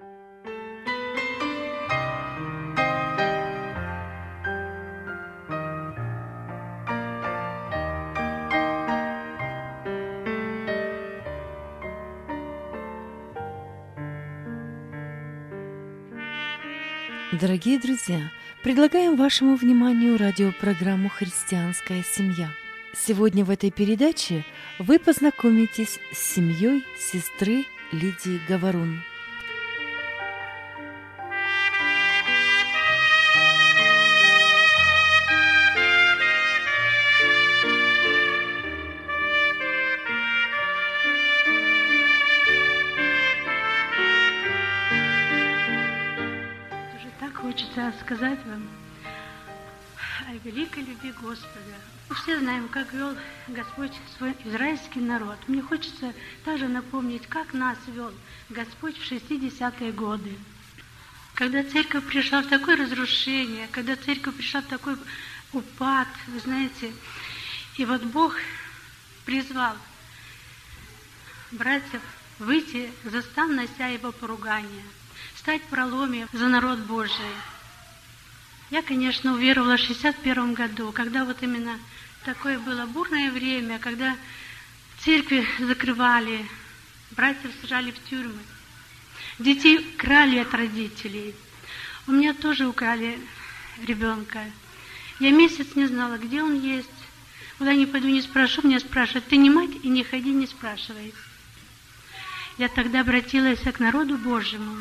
Дорогие друзья, предлагаем вашему вниманию радиопрограмму «Христианская семья». Сегодня в этой передаче вы познакомитесь с семьей сестры Лидии Говорун. рассказать вам о великой любви Господа. Мы все знаем, как вел Господь свой израильский народ. Мне хочется также напомнить, как нас вел Господь в шестидесятые годы. Когда церковь пришла в такое разрушение, когда церковь пришла в такой упад, вы знаете, и вот Бог призвал братьев выйти, застав нося его поругания, стать в проломе за народ Божий. Я, конечно, уверовала в шестьдесят первом году, когда вот именно такое было бурное время, когда церкви закрывали, братьев сажали в тюрьмы, детей крали от родителей. У меня тоже украли ребенка. Я месяц не знала, где он есть. Куда не пойду, не спрошу, меня спрашивают: ты не мать, и не ходи, не спрашивай. Я тогда обратилась к народу Божьему,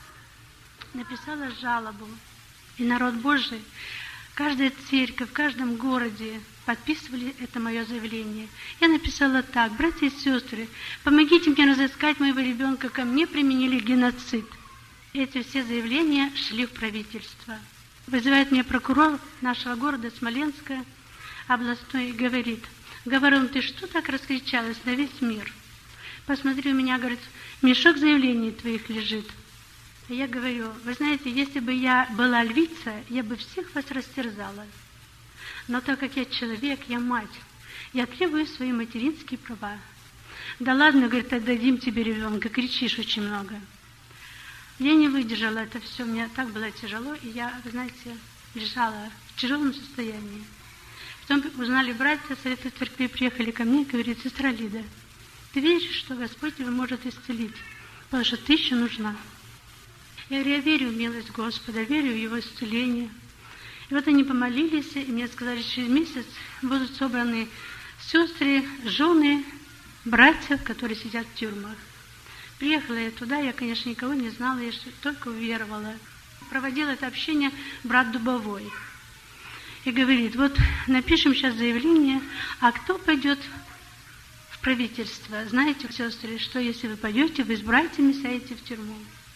написала жалобу. И народ Божий, каждая церковь, в каждом городе подписывали это мое заявление. Я написала так: братья и сестры, помогите мне разыскать моего ребенка, ко мне применили геноцид. Эти все заявления шли в правительство. Вызывает меня прокурор нашего города Смоленска, областной, и говорит: Говорун, ты что так раскричалась на весь мир? Посмотри, у меня, говорит, мешок заявлений твоих лежит. Я говорю: вы знаете, если бы я была львица, я бы всех вас растерзала. Но так как я человек, я мать, я требую свои материнские права. Да ладно, говорит, отдадим тебе ребенка, кричишь очень много. Я не выдержала это все, мне так было тяжело, и я, вы знаете, лежала в тяжелом состоянии. Потом узнали братья, Совета Церкви приехали ко мне и говорят: сестра Лида, ты веришь, что Господь тебя может исцелить, потому что ты еще нужна. Я говорю: я верю в милость Господа, верю в Его исцеление. И вот они помолились, и мне сказали, что через месяц будут собраны сестры, жены, братьев, которые сидят в тюрьмах. Приехала я туда, я, конечно, никого не знала, я только уверовала. Проводил это общение брат Дубовой. И говорит: вот напишем сейчас заявление, а кто пойдет в правительство? Знаете, сестры, что если вы пойдете, вы с братьями сядете в тюрьму.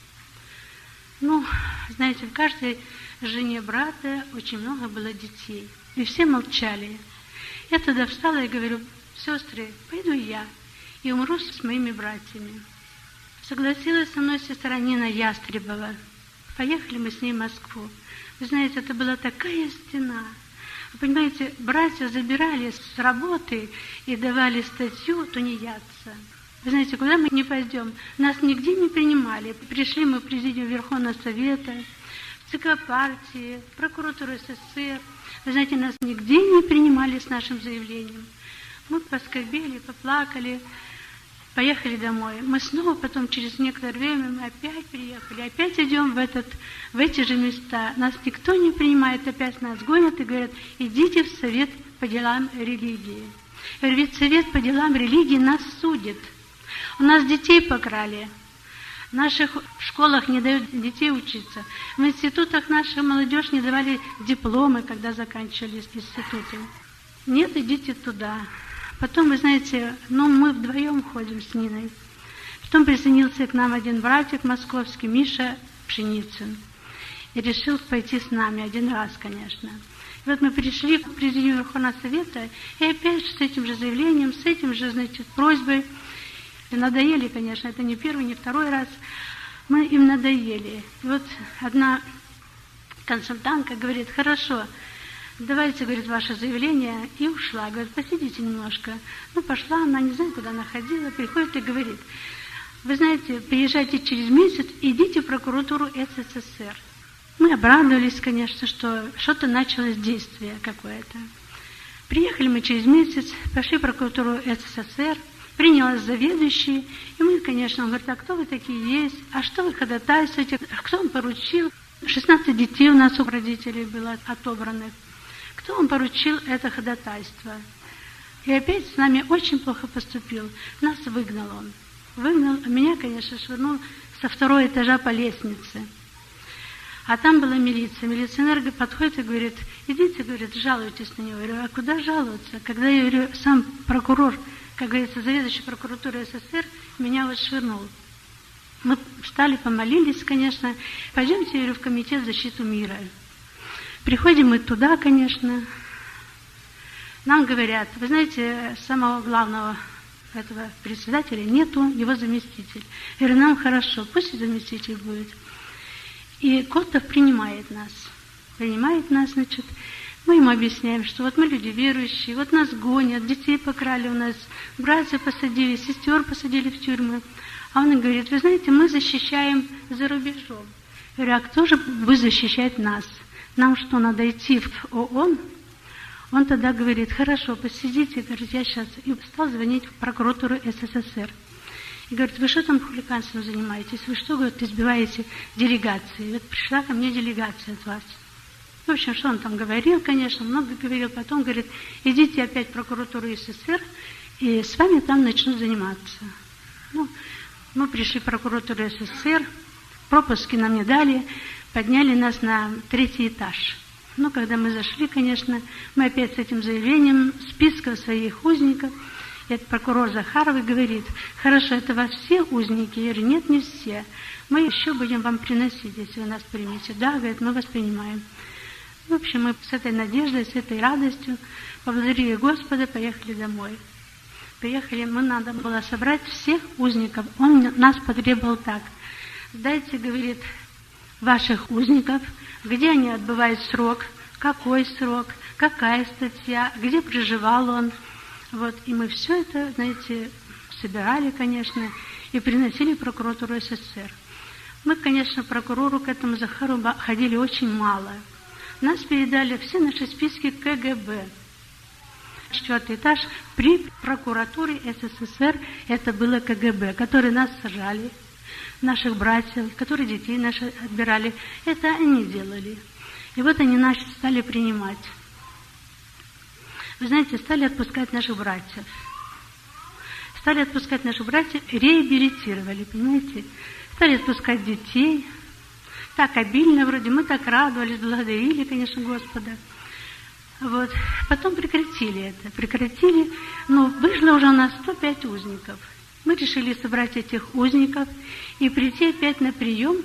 Ну, знаете, в каждой жене брата очень много было детей. И все молчали. Я тогда встала и говорю: сестры, пойду я и умру с моими братьями. Согласилась со мной сестра Нина Ястребова. Поехали мы с ней в Москву. Вы знаете, это была такая стена. Вы понимаете, братья забирали с работы и давали статью тунеядца. Вы знаете, куда мы не пойдем? Нас нигде не принимали. Пришли мы в президиум Верховного Совета, в ЦК партии, в прокуратуру СССР. Вы знаете, нас нигде не принимали с нашим заявлением. Мы поскорбели, поплакали, поехали домой. Мы снова потом, через некоторое время, мы опять приехали, опять идем в, этот, в эти же места. Нас никто не принимает, опять нас гонят и говорят: идите в Совет по делам религии. Я говорю: ведь Совет по делам религии нас судит. У нас детей покрали. В наших школах не дают детей учиться. В институтах наша молодежь не давали дипломы, когда заканчивали институты. Нет, идите туда. Потом, вы знаете, ну мы вдвоем ходим с Ниной. Потом присоединился к нам один братик московский, Миша Пшеницын. И решил пойти с нами один раз, конечно. И вот мы пришли к президиуму Верховного Совета, и опять с этим же заявлением, с этим же, значит, просьбой. И надоели, конечно, это не первый, не второй раз. Мы им надоели. И вот одна консультантка говорит: хорошо, давайте, говорит, ваше заявление, и ушла. Говорит: посидите немножко. Ну, пошла, она не знает, куда она ходила, приходит и говорит: вы знаете, приезжайте через месяц, идите в прокуратуру СССР. Мы обрадовались, конечно, что что-то началось действие какое-то. Приехали мы через месяц, пошли в прокуратуру СССР, принялась заведующий, и мы, конечно, он говорит: а кто вы такие есть, а что вы ходатайствуете, а кто вам поручил? шестнадцать детей у нас у родителей было отобранных. Кто вам поручил это ходатайство? И опять с нами очень плохо поступил. Нас выгнал он. Выгнал, а меня, конечно, швырнул со второго этажа по лестнице. А там была милиция. Милиционер подходит и говорит: идите, говорит, жалуйтесь на него. Я говорю: а куда жаловаться? Когда, я говорю, сам прокурор, как говорится, заведующий прокуратурой СССР, меня вот швырнул. Мы встали, помолились, конечно. Пойдемте, я говорю, в комитет защиты мира. Приходим мы туда, конечно. Нам говорят, вы знаете, самого главного этого председателя нету, его заместитель. Я говорю, нам хорошо, пусть и заместитель будет. И Котов принимает нас. Принимает нас, значит, мы ему объясняем, что вот мы люди верующие, вот нас гонят, детей покрали у нас, братья посадили, сестер посадили в тюрьмы. А он говорит, вы знаете, мы защищаем за рубежом. Я говорю, а кто же будет защищать нас? Нам что, надо идти в ООН? Он тогда говорит, хорошо, посидите, говорит, я сейчас. И стал звонить в прокуратуру СССР. И говорит, вы что там хулиганством занимаетесь? Вы что, говорит, избиваете делегации? Вот пришла ко мне делегация от вас. В общем, что он там говорил, конечно, много говорил. Потом говорит, идите опять в прокуратуру СССР, и с вами там начнут заниматься. Ну, мы пришли в прокуратуру СССР, пропуски нам не дали, подняли нас на третий этаж. Ну, когда мы зашли, конечно, мы опять с этим заявлением списка своих узников. И этот прокурор Захаров говорит, хорошо, это вас все узники? Я говорю, нет, не все. Мы еще будем вам приносить, если вы нас примете. Да, говорит, мы вас принимаем. В общем, мы с этой надеждой, с этой радостью поблагодарили Господа, поехали домой. Приехали, мы надо было собрать всех узников. Он нас потребовал так. Дайте, говорит, ваших узников, где они отбывают срок, какой срок, какая статья, где проживал он. Вот. И мы все это, знаете, собирали, конечно, и приносили в прокуратуру СССР. Мы, конечно, прокурору к этому Захару ходили очень мало. Нас передали все наши списки КГБ. Четвертый этаж при прокуратуре СССР, это было КГБ, которые нас сажали, наших братьев, которые детей наших отбирали. Это они делали. И вот они нас стали принимать. Вы знаете, стали отпускать наших братьев. Стали отпускать наших братьев, реабилитировали, понимаете? Стали отпускать детей. Так обильно вроде, мы так радовались, благодарили, конечно, Господа. Вот. Потом прекратили это, прекратили, но вышло уже у нас сто пять узников. Мы решили собрать этих узников и прийти опять на прием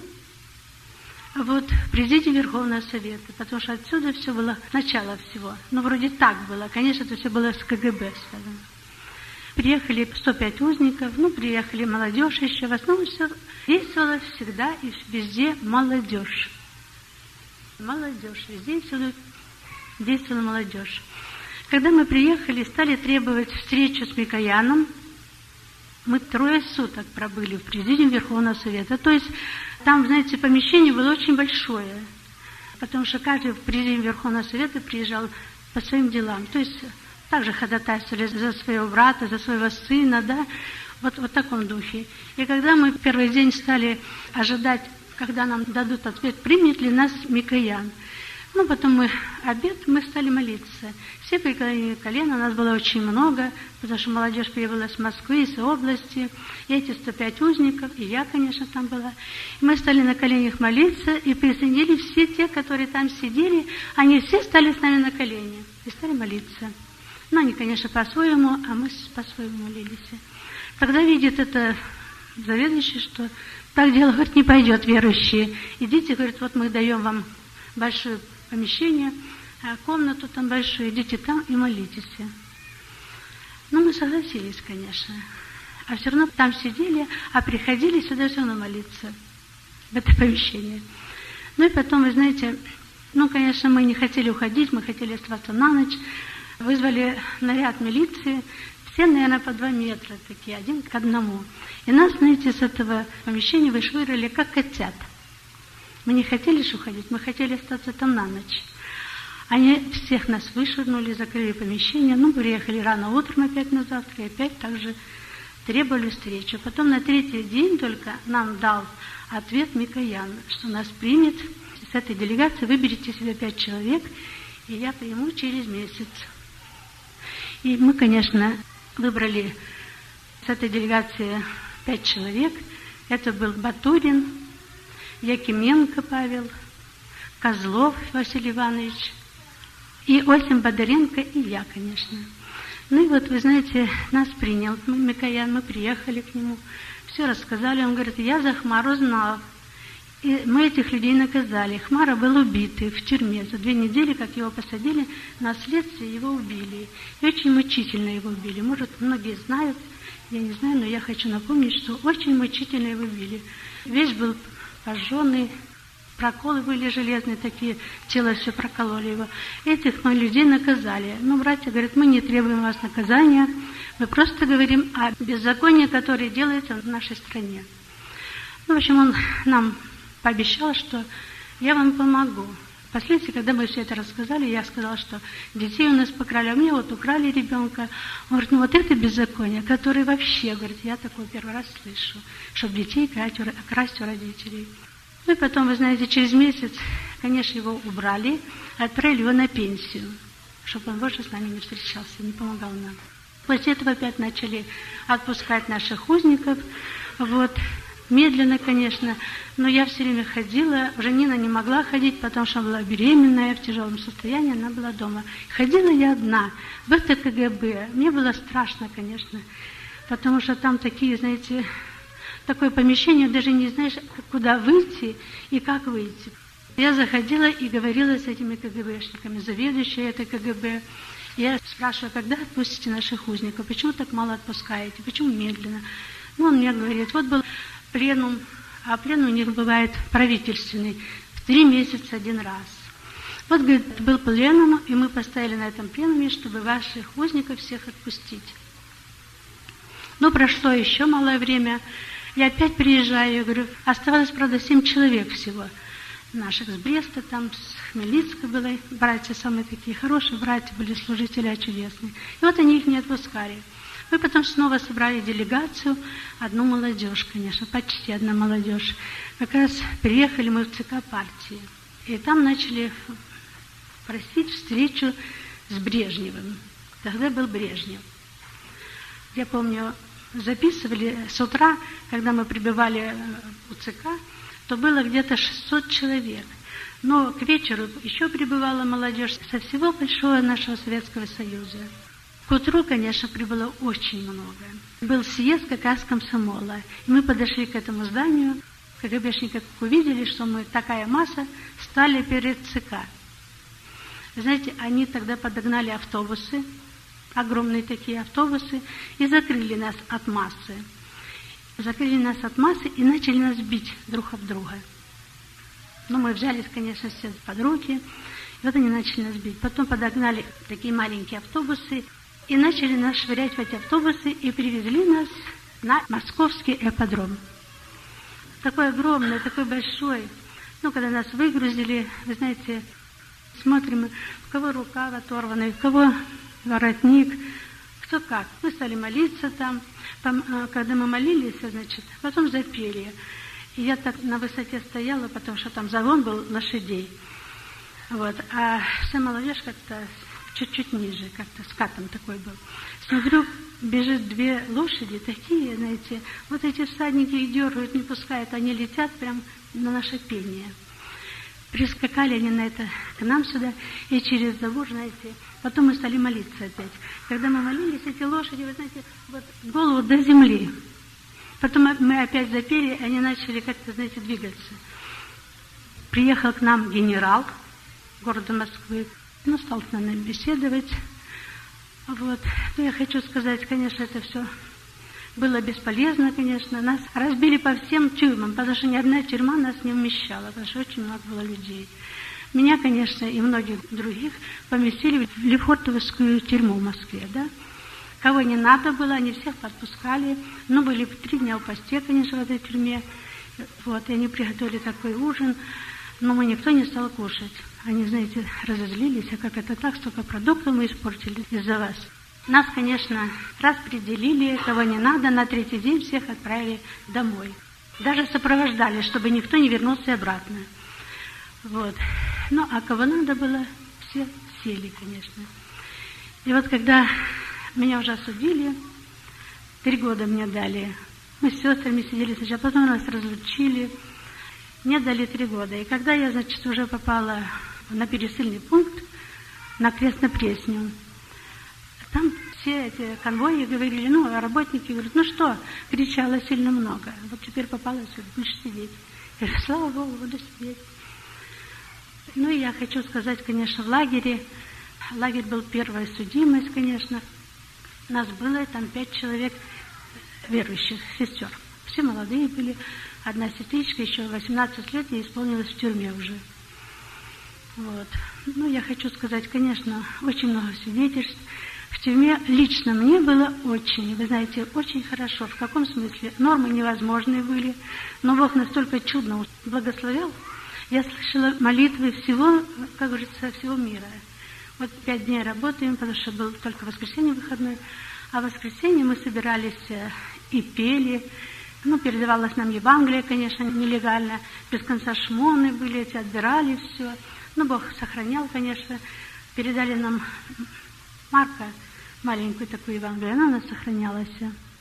вот, в президиум Верховного Совета, потому что отсюда все было, начало всего. Ну, вроде так было, конечно, это все было с КГБ связано. Приехали сто пять узников, ну, приехали молодежь еще, в основном все действовало всегда и везде молодежь. Молодежь, везде всюду действовала молодежь. Когда мы приехали, стали требовать встречу с Микояном, мы трое суток пробыли в президиуме Верховного Совета. То есть там, знаете, помещение было очень большое, потому что каждый в президиум Верховного Совета приезжал по своим делам. То есть также ходатайствовали за своего брата, за своего сына, да, вот, вот в таком духе. И когда мы первый день стали ожидать, когда нам дадут ответ, примет ли нас Микоян, ну, потом мы обед, мы стали молиться. Все преклонили колено, нас было очень много, потому что молодежь прибыла с Москвы, с области, и эти сто пять узников, и я, конечно, там была. И мы стали на коленях молиться, и присоединились все те, которые там сидели, они все стали с нами на колени и стали молиться. Ну, они, конечно, по-своему, а мы по-своему молились. Тогда видит это заведующий, что так дело, говорит, не пойдет, верующие. Идите, говорит, вот мы даем вам большое помещение, комнату там большую, идите там и молитесь. Ну, мы согласились, конечно. А все равно там сидели, а приходили сюда все равно молиться, в это помещение. Ну и потом, вы знаете, ну, конечно, мы не хотели уходить, мы хотели оставаться на ночь. Вызвали наряд милиции, все, наверное, по два метра такие, один к одному. И нас, знаете, с этого помещения вышвырили, как котят. Мы не хотели же уходить, мы хотели остаться там на ночь. Они всех нас вышвырнули, закрыли помещение. Ну, приехали рано утром опять на завтра, и опять также требовали встречи. Потом на третий день только нам дал ответ Микоян, что нас примет. С этой делегации выберите себе пять человек, и я приму через месяц. И мы, конечно, выбрали с этой делегации пять человек. Это был Батурин, Якименко Павел, Козлов Василий Иванович, и Осип Бондаренко, и я, конечно. Ну и вот, вы знаете, нас принял Микоян, мы приехали к нему, все рассказали. Он говорит, я Захмару знал, И мы этих людей наказали. Хмара был убитый в тюрьме. За две недели, как его посадили, на следствие его убили. И очень мучительно его убили. Может, многие знают, я не знаю, но я хочу напомнить, что очень мучительно его убили. Весь был пожженный, проколы были железные такие, тело все прокололи его. Этих мы людей наказали. Ну, братья говорят, мы не требуем вас наказания, мы просто говорим о беззаконии, которое делается в нашей стране. Ну, в общем, он нам пообещал, что я вам помогу. Впоследствии, когда мы все это рассказали, я сказала, что детей у нас покрали, а мне вот украли ребенка. Он говорит, ну вот это беззаконие, которое вообще, говорит, я такое первый раз слышу, чтобы детей красть у, красть у родителей. Ну и потом, вы знаете, через месяц, конечно, его убрали, отправили его на пенсию, чтобы он больше с нами не встречался, не помогал нам. После этого опять начали отпускать наших узников, вот. Медленно, конечно, но я все время ходила. Уже Нина не могла ходить, потому что она была беременная, в тяжелом состоянии, она была дома. Ходила я одна в это ка гэ бэ. Мне было страшно, конечно, потому что там такие, знаете, такое помещение, даже не знаешь, куда выйти и как выйти. Я заходила и говорила с этими ка гэ бэшниками, заведующей этой ка гэ бэ. Я спрашиваю, когда отпустите наших узников, почему так мало отпускаете, почему медленно? Ну, он мне говорит, вот был пленум, а пленум у них бывает правительственный, в три месяца один раз. Вот, говорит, был пленум, и мы поставили на этом пленуме, чтобы ваших узников всех отпустить. Но прошло еще малое время, я опять приезжаю, я говорю, оставалось, правда, семь человек всего, наших с Бреста, там, с Хмельницка были, братья самые такие хорошие, братья были служители чудесные. И вот они их не отпускали. Мы потом снова собрали делегацию, одну молодежь, конечно, почти одна молодежь. Как раз приехали мы в ЦК партии. И там начали просить встречу с Брежневым. Тогда был Брежнев. Я помню, записывали с утра, когда мы прибывали у ЦК, то было где-то шестьсот человек. Но к вечеру еще прибывала молодежь со всего большого нашего Советского Союза. К утру, конечно, прибыло очень много. Был съезд как раз комсомола. И мы подошли к этому зданию. ка гэ бэшники увидели, что мы такая масса, стали перед ЦК. Знаете, они тогда подогнали автобусы, огромные такие автобусы, и закрыли нас от массы. Закрыли нас от массы и начали нас бить друг об друга. Ну, мы взялись, конечно, все под руки, и вот они начали нас бить. Потом подогнали такие маленькие автобусы, и начали нас швырять в эти автобусы, и привезли нас на московский ипподром. Такой огромный, такой большой. Ну, когда нас выгрузили, вы знаете, смотрим, у кого рукав оторванный, у кого воротник, кто как. Мы стали молиться там. Когда мы молились, значит, потом запели. И я так на высоте стояла, потому что там загон был лошадей. Вот. А вся молодежь как-то чуть-чуть ниже, как-то скатом такой был. Смотрю, бежит две лошади, такие, знаете, вот эти всадники их дергают, не пускают, они летят прямо на наше пение. Прискакали они на это к нам сюда, и через забор, знаете, потом мы стали молиться опять. Когда мы молились, эти лошади, вы знаете, вот голову до земли. Потом мы опять запели, и они начали как-то, знаете, двигаться. Приехал к нам генерал города Москвы, ну, стал с нами беседовать. Вот. Ну, я хочу сказать, конечно, это все было бесполезно, конечно. Нас разбили по всем тюрьмам, потому что ни одна тюрьма нас не вмещала, потому что очень много было людей. Меня, конечно, и многих других поместили в Лефортовскую тюрьму в Москве, да. Кого не надо было, они всех подпускали. Ну, были три дня в посте, конечно, в этой тюрьме. Вот, и они приготовили такой ужин, но мы никто не стал кушать. Они, знаете, разозлились, а как это так, столько продуктов мы испортили из-за вас. Нас, конечно, распределили, кого не надо, на третий день всех отправили домой. Даже сопровождали, чтобы никто не вернулся обратно. Вот. Ну, а кого надо было, все сели, конечно. И вот когда меня уже осудили, три года мне дали. Мы с сестрами сидели сначала, потом нас разлучили. Мне дали три года. И когда я, значит, уже попала на пересыльный пункт, на Крестно-Пресню, там все эти конвои говорили, ну, а работники говорят, ну что, кричало сильно много. Вот теперь попала сюда, будешь сидеть. Я говорю, слава Богу, буду сидеть. Ну и я хочу сказать, конечно, в лагере, лагерь был первая судимость, конечно. Нас было там пять человек верующих, сестер. Все молодые были. Одна сестричка, еще восемнадцать лет, ей исполнилось в тюрьме уже. Вот. Ну, я хочу сказать, конечно, очень много свидетельств. В тюрьме лично мне было очень, вы знаете, очень хорошо. В каком смысле? Нормы невозможные были, но Бог настолько чудно благословил. Я слышала молитвы всего, как говорится, всего мира. Вот пять дней работаем, потому что был только воскресенье выходной, а в воскресенье мы собирались и пели. Ну, передавалось нам Евангелие, конечно, нелегально, без конца шмоны были, эти отбирали все. Ну, Бог сохранял, конечно. Передали нам Марка, маленькую такую Евангелие, она у нас сохранялась.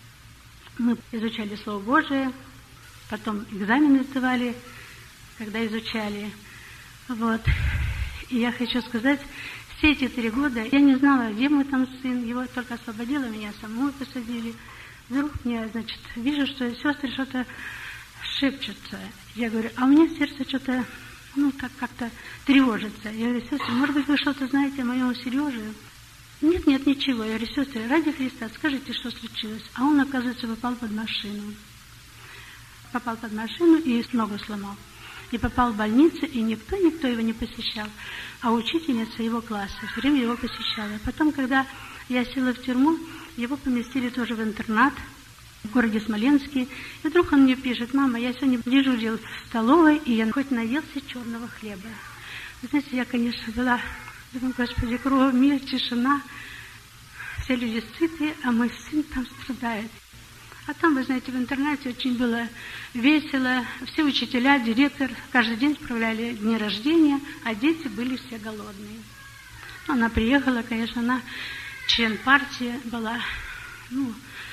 Мы изучали Слово Божие, потом экзамены сдавали, когда изучали. Вот. И я хочу сказать, все эти три года я не знала, где мой там сын, его только освободила, меня саму посадили. Вдруг мне, значит, вижу, что сестры что-то шепчутся. Я говорю, а у меня сердце что-то, ну, так как-то тревожится. Я говорю, сестры, может быть, вы что-то знаете о моем Сереже? Нет, нет, ничего. Я говорю, сестры, ради Христа, скажите, что случилось. А он, оказывается, попал под машину. Попал под машину и ногу сломал. И попал в больницу, и никто, никто его не посещал. А учительница его класса все время его посещала. Потом, когда я села в тюрьму, его поместили тоже в интернат в городе Смоленске. И вдруг он мне пишет, мама, я сегодня дежурил в столовой, и я хоть наелся черного хлеба. Вы знаете, я, конечно, была, думаю, Господи, кругом мир, тишина, все люди сыты, а мой сын там страдает. А там, вы знаете, в интернате очень было весело. Все учителя, директор каждый день справляли дни рождения, а дети были все голодные. Она приехала, конечно, она член партии была, ну,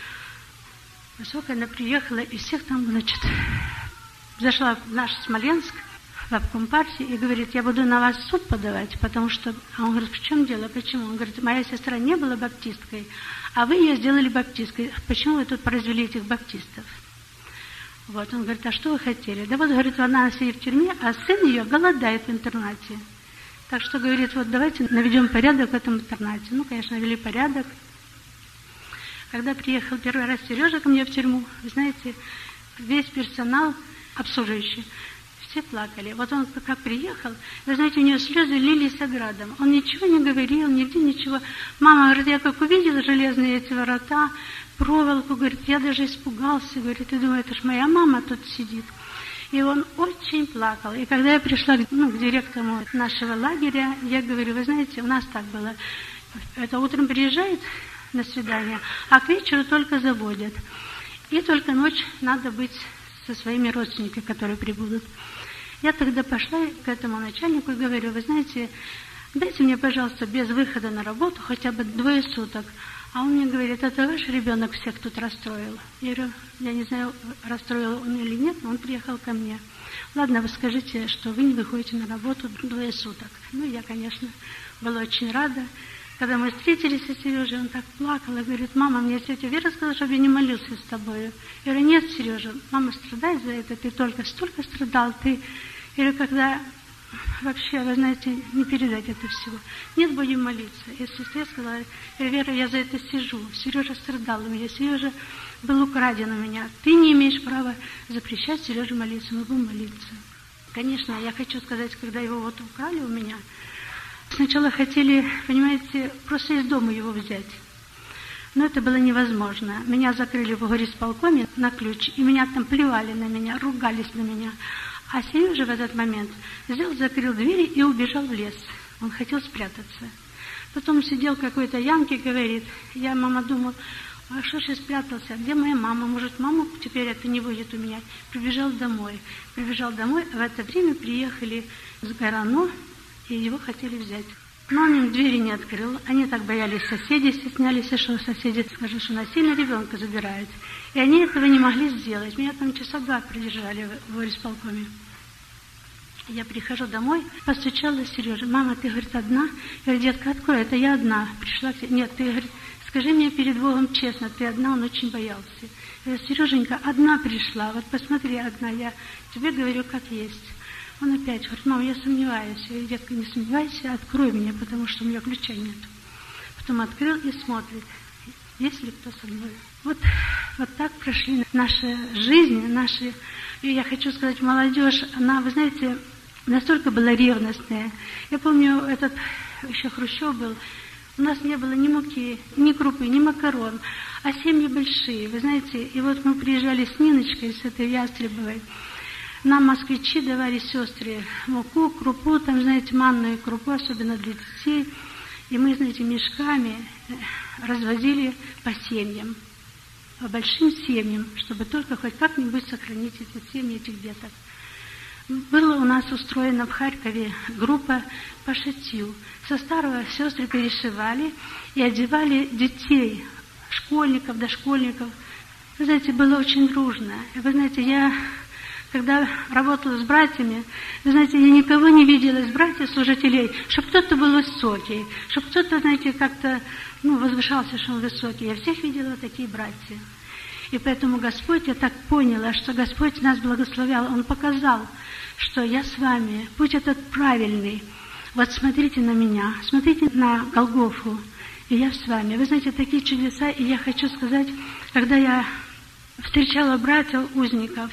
высокая, она приехала, и всех там, значит, зашла в наш Смоленск, в обком партии, и говорит, я буду на вас в суд подавать, потому что... А он говорит, в чем дело, почему? Он говорит, моя сестра не была баптисткой, а вы ее сделали баптисткой. Почему вы тут произвели этих баптистов? Вот, он говорит, а что вы хотели? Да вот, говорит, она сидит в тюрьме, а сын ее голодает в интернате. Так что, говорит, вот давайте наведем порядок в этом интернате. Ну, конечно, вели порядок. Когда приехал первый раз Сережа ко мне в тюрьму, вы знаете, весь персонал обслуживающий, все плакали. Вот он как приехал, вы знаете, у него слезы лились оградом. Он ничего не говорил, нигде ничего. Мама, говорит, я как увидела железные эти ворота, проволоку, говорит, я даже испугался, говорит, и думаю, это ж моя мама тут сидит. И он очень плакал. И когда я пришла, ну, к директору нашего лагеря, я говорю, вы знаете, у нас так было. Это утром приезжает на свидание, а к вечеру только заводят. И только ночь надо быть со своими родственниками, которые прибудут. Я тогда пошла к этому начальнику и говорю, вы знаете, дайте мне, пожалуйста, без выхода на работу хотя бы двое суток. А он мне говорит, это ваш ребенок всех тут расстроил. Я говорю, я не знаю, расстроил он или нет, но он приехал ко мне. Ладно, вы скажите, что вы не выходите на работу двое суток. Ну, я, конечно, была очень рада. Когда мы встретились с Сережей, он так плакал и говорит, мама, мне тетя Вера сказала, чтобы я не молился с тобой. Я говорю, нет, Сережа, мама страдает за это, ты только столько страдал, ты... Я говорю, когда вообще, вы знаете, не передать это всего. Нет, будем молиться. И сестре сказала, Вера, я за это сижу. Сережа страдал у меня, Сережа был украден у меня. Ты не имеешь права запрещать Сереже молиться, мы будем молиться. Конечно, я хочу сказать, когда его вот украли у меня, сначала хотели, понимаете, просто из дома его взять. Но это было невозможно. Меня закрыли в горисполкоме на ключ, и меня там плевали на меня, ругались на меня. А Сережа в этот момент взял, закрыл двери и убежал в лес. Он хотел спрятаться. Потом сидел в какой-то ямке, говорит, я, мама, думала, а что же спрятался, где моя мама? Может, маму теперь это не будет у меня? Прибежал домой. Прибежал домой, а в это время приехали с Горано, и его хотели взять. Но он им двери не открыл. Они так боялись соседей, стеснялись, что соседи скажут, что насильно ребенка забирают. И они этого не могли сделать. Меня там часа два продержали в горисполкоме. Я прихожу домой, постучала Сережа. Мама, ты, говорит, одна? Я говорю, детка, открой, это я одна. Пришла к тебе. Нет, ты, говорит, скажи мне перед Богом честно, ты одна, он очень боялся. Сереженька, одна пришла, вот посмотри, одна, я тебе говорю, как есть. Он опять говорит, мама, я сомневаюсь. Я говорю, детка, не сомневайся, открой мне, потому что у меня ключа нет. Потом открыл и смотрит, есть ли кто со мной. Вот, вот так прошли наши жизни, наши, и я хочу сказать, молодежь, она, вы знаете, настолько была ревностная. Я помню, этот еще Хрущев был, у нас не было ни муки, ни крупы, ни макарон, а семьи большие, вы знаете. И вот мы приезжали с Ниночкой, с этой Ястребовой, нам москвичи давали сестры муку, крупу, там, знаете, манную крупу, особенно для детей. И мы, знаете, мешками развозили по семьям, по большим семьям, чтобы только хоть как-нибудь сохранить эти семьи, этих деток. Была у нас устроена в Харькове группа по шитью. Со старого сестры перешивали и одевали детей, школьников, дошкольников. Вы знаете, было очень дружно. И вы знаете, я, когда работала с братьями, вы знаете, я никого не видела из братьев-служителей, чтобы кто-то был высокий, чтобы кто-то, знаете, как-то, ну, возвышался, что он высокий. Я всех видела такие братья. И поэтому Господь, я так поняла, что Господь нас благословлял. Он показал, что я с вами, путь этот правильный. Вот смотрите на меня, смотрите на Голгофу, и я с вами. Вы знаете, такие чудеса, и я хочу сказать, когда я встречала братьев-узников,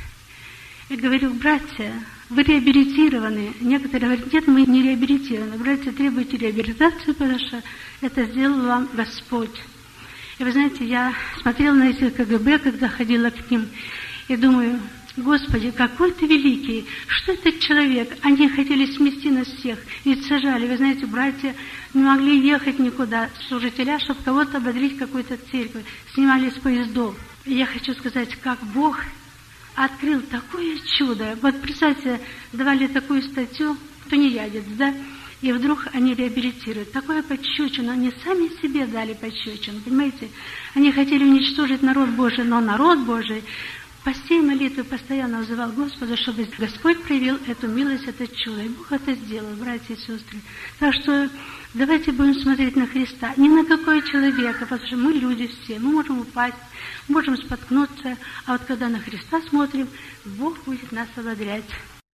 я говорю, братья, вы реабилитированы. Некоторые говорят, нет, мы не реабилитированы. Братья, требуете реабилитацию, потому что это сделал вам Господь. И вы знаете, я смотрела на эти КГБ, когда ходила к ним, и думаю, Господи, какой ты великий, что этот человек? Они хотели смести нас всех, ведь сажали. Вы знаете, братья не могли ехать никуда, служителя, чтобы кого-то ободрить какой-то церковь, снимали с поездов. И я хочу сказать, как Бог открыл такое чудо. Вот представьте, давали такую статью, тунеядец, да? И вдруг они реабилитируют. Такое пощечину, они сами себе дали пощечину, понимаете? Они хотели уничтожить народ Божий, но народ Божий постей молитвы постоянно вызывал Господа, чтобы Господь проявил эту милость, это чудо. И Бог это сделал, братья и сестры. Так что давайте будем смотреть на Христа, не на какого человека, потому что мы люди все, мы можем упасть, можем споткнуться, а вот когда на Христа смотрим, Бог будет нас ободрять.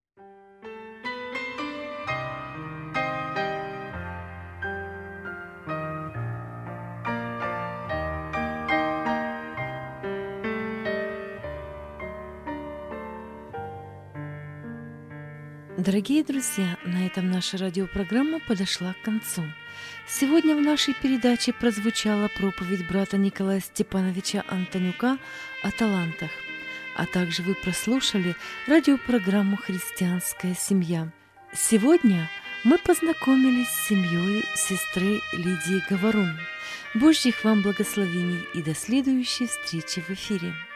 Дорогие друзья, на этом наша радиопрограмма подошла к концу. Сегодня в нашей передаче прозвучала проповедь брата Николая Степановича Антонюка о талантах, а также вы прослушали радиопрограмму «Христианская семья». Сегодня мы познакомились с семьей сестры Лидии Говорун. Божьих вам благословений и до следующей встречи в эфире.